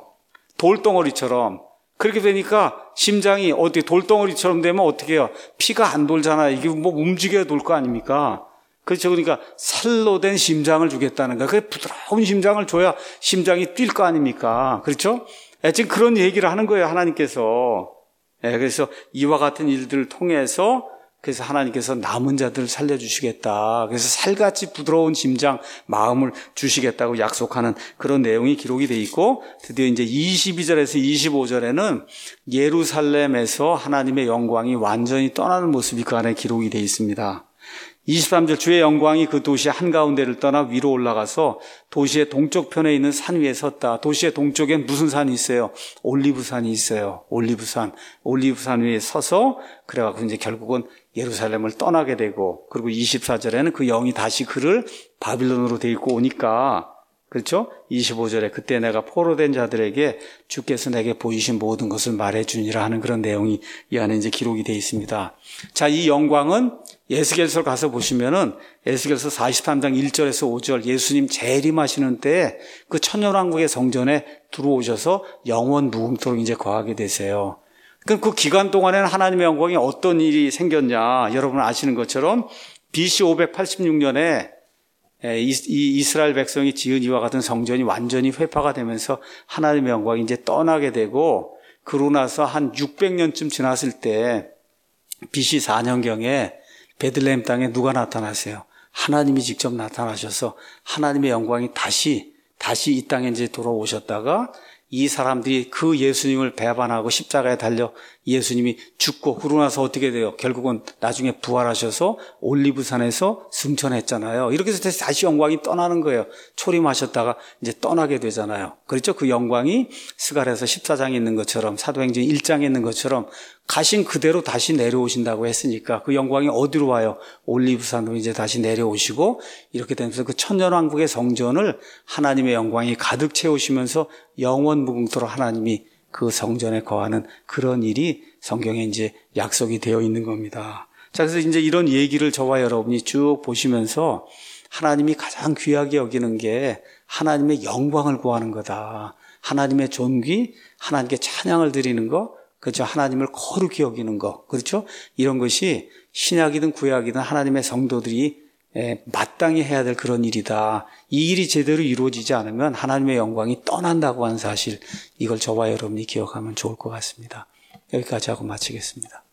돌덩어리처럼. 그렇게 되니까 심장이 어떻게 돌덩어리처럼 되면 어떻게 해요? 피가 안 돌잖아요. 이게 뭐 움직여야 돌 거 아닙니까? 그렇죠. 그러니까 살로 된 심장을 주겠다는 거예요. 그 부드러운 심장을 줘야 심장이 뛸 거 아닙니까? 그렇죠? 지금 그런 얘기를 하는 거예요, 하나님께서. 그래서 이와 같은 일들을 통해서 그래서 하나님께서 남은 자들을 살려주시겠다. 그래서 살같이 부드러운 심장, 마음을 주시겠다고 약속하는 그런 내용이 기록이 되어 있고, 드디어 이제 이십이 절에서 이십오 절에는 예루살렘에서 하나님의 영광이 완전히 떠나는 모습이 그 안에 기록이 되어 있습니다. 이십삼 절 주의 영광이 그 도시 한가운데를 떠나 위로 올라가서 도시의 동쪽 편에 있는 산 위에 섰다. 도시의 동쪽엔 무슨 산이 있어요? 올리브산이 있어요. 올리브산. 올리브산 위에 서서 그래갖고 이제 결국은 예루살렘을 떠나게 되고, 그리고 이십사 절에는 그 영이 다시 그를 바빌론으로 데리고 오니까, 그렇죠? 이십오 절에 그때 내가 포로된 자들에게 주께서 내게 보이신 모든 것을 말해주니라 하는 그런 내용이 이 안에 이제 기록이 되어 있습니다. 자, 이 영광은 에스겔서 가서 보시면은 에스겔서 사십삼 장 일 절에서 오 절 예수님 재림하시는 때에 그 천년왕국의 성전에 들어오셔서 영원 무궁토록 이제 거하게 되세요. 그럼 그 기간 동안에는 하나님의 영광이 어떤 일이 생겼냐? 여러분 아시는 것처럼 비씨 오백팔십육 년에 이 이스라엘 백성이 지은 이와 같은 성전이 완전히 회파가 되면서 하나님의 영광이 이제 떠나게 되고, 그러고 나서 한 육백 년쯤 지났을 때 비씨 사 년경에 베들레헴 땅에 누가 나타나세요? 하나님이 직접 나타나셔서 하나님의 영광이 다시 다시 이 땅에 이제 돌아오셨다가 이 사람들이 그 예수님을 배반하고 십자가에 달려 예수님이 죽고 그러고 나서 어떻게 돼요? 결국은 나중에 부활하셔서 올리브산에서 승천했잖아요. 이렇게 해서 다시 영광이 떠나는 거예요. 초림하셨다가 이제 떠나게 되잖아요. 그렇죠? 그 영광이 스가랴서 십사 장에 있는 것처럼, 사도행전 일 장에 있는 것처럼 가신 그대로 다시 내려오신다고 했으니까 그 영광이 어디로 와요? 올리브산으로 이제 다시 내려오시고, 이렇게 되면서 그 천년왕국의 성전을 하나님의 영광이 가득 채우시면서 영원 무궁토록 하나님이 그 성전에 거하는 그런 일이 성경에 이제 약속이 되어 있는 겁니다. 자, 그래서 이제 이런 얘기를 저와 여러분이 쭉 보시면서 하나님이 가장 귀하게 여기는 게 하나님의 영광을 구하는 거다. 하나님의 존귀, 하나님께 찬양을 드리는 거, 그렇죠? 하나님을 거룩히 여기는 거, 그렇죠? 이런 것이 신약이든 구약이든 하나님의 성도들이 마땅히 해야 될 그런 일이다. 이 일이 제대로 이루어지지 않으면 하나님의 영광이 떠난다고 하는 사실, 이걸 저와 여러분이 기억하면 좋을 것 같습니다. 여기까지 하고 마치겠습니다.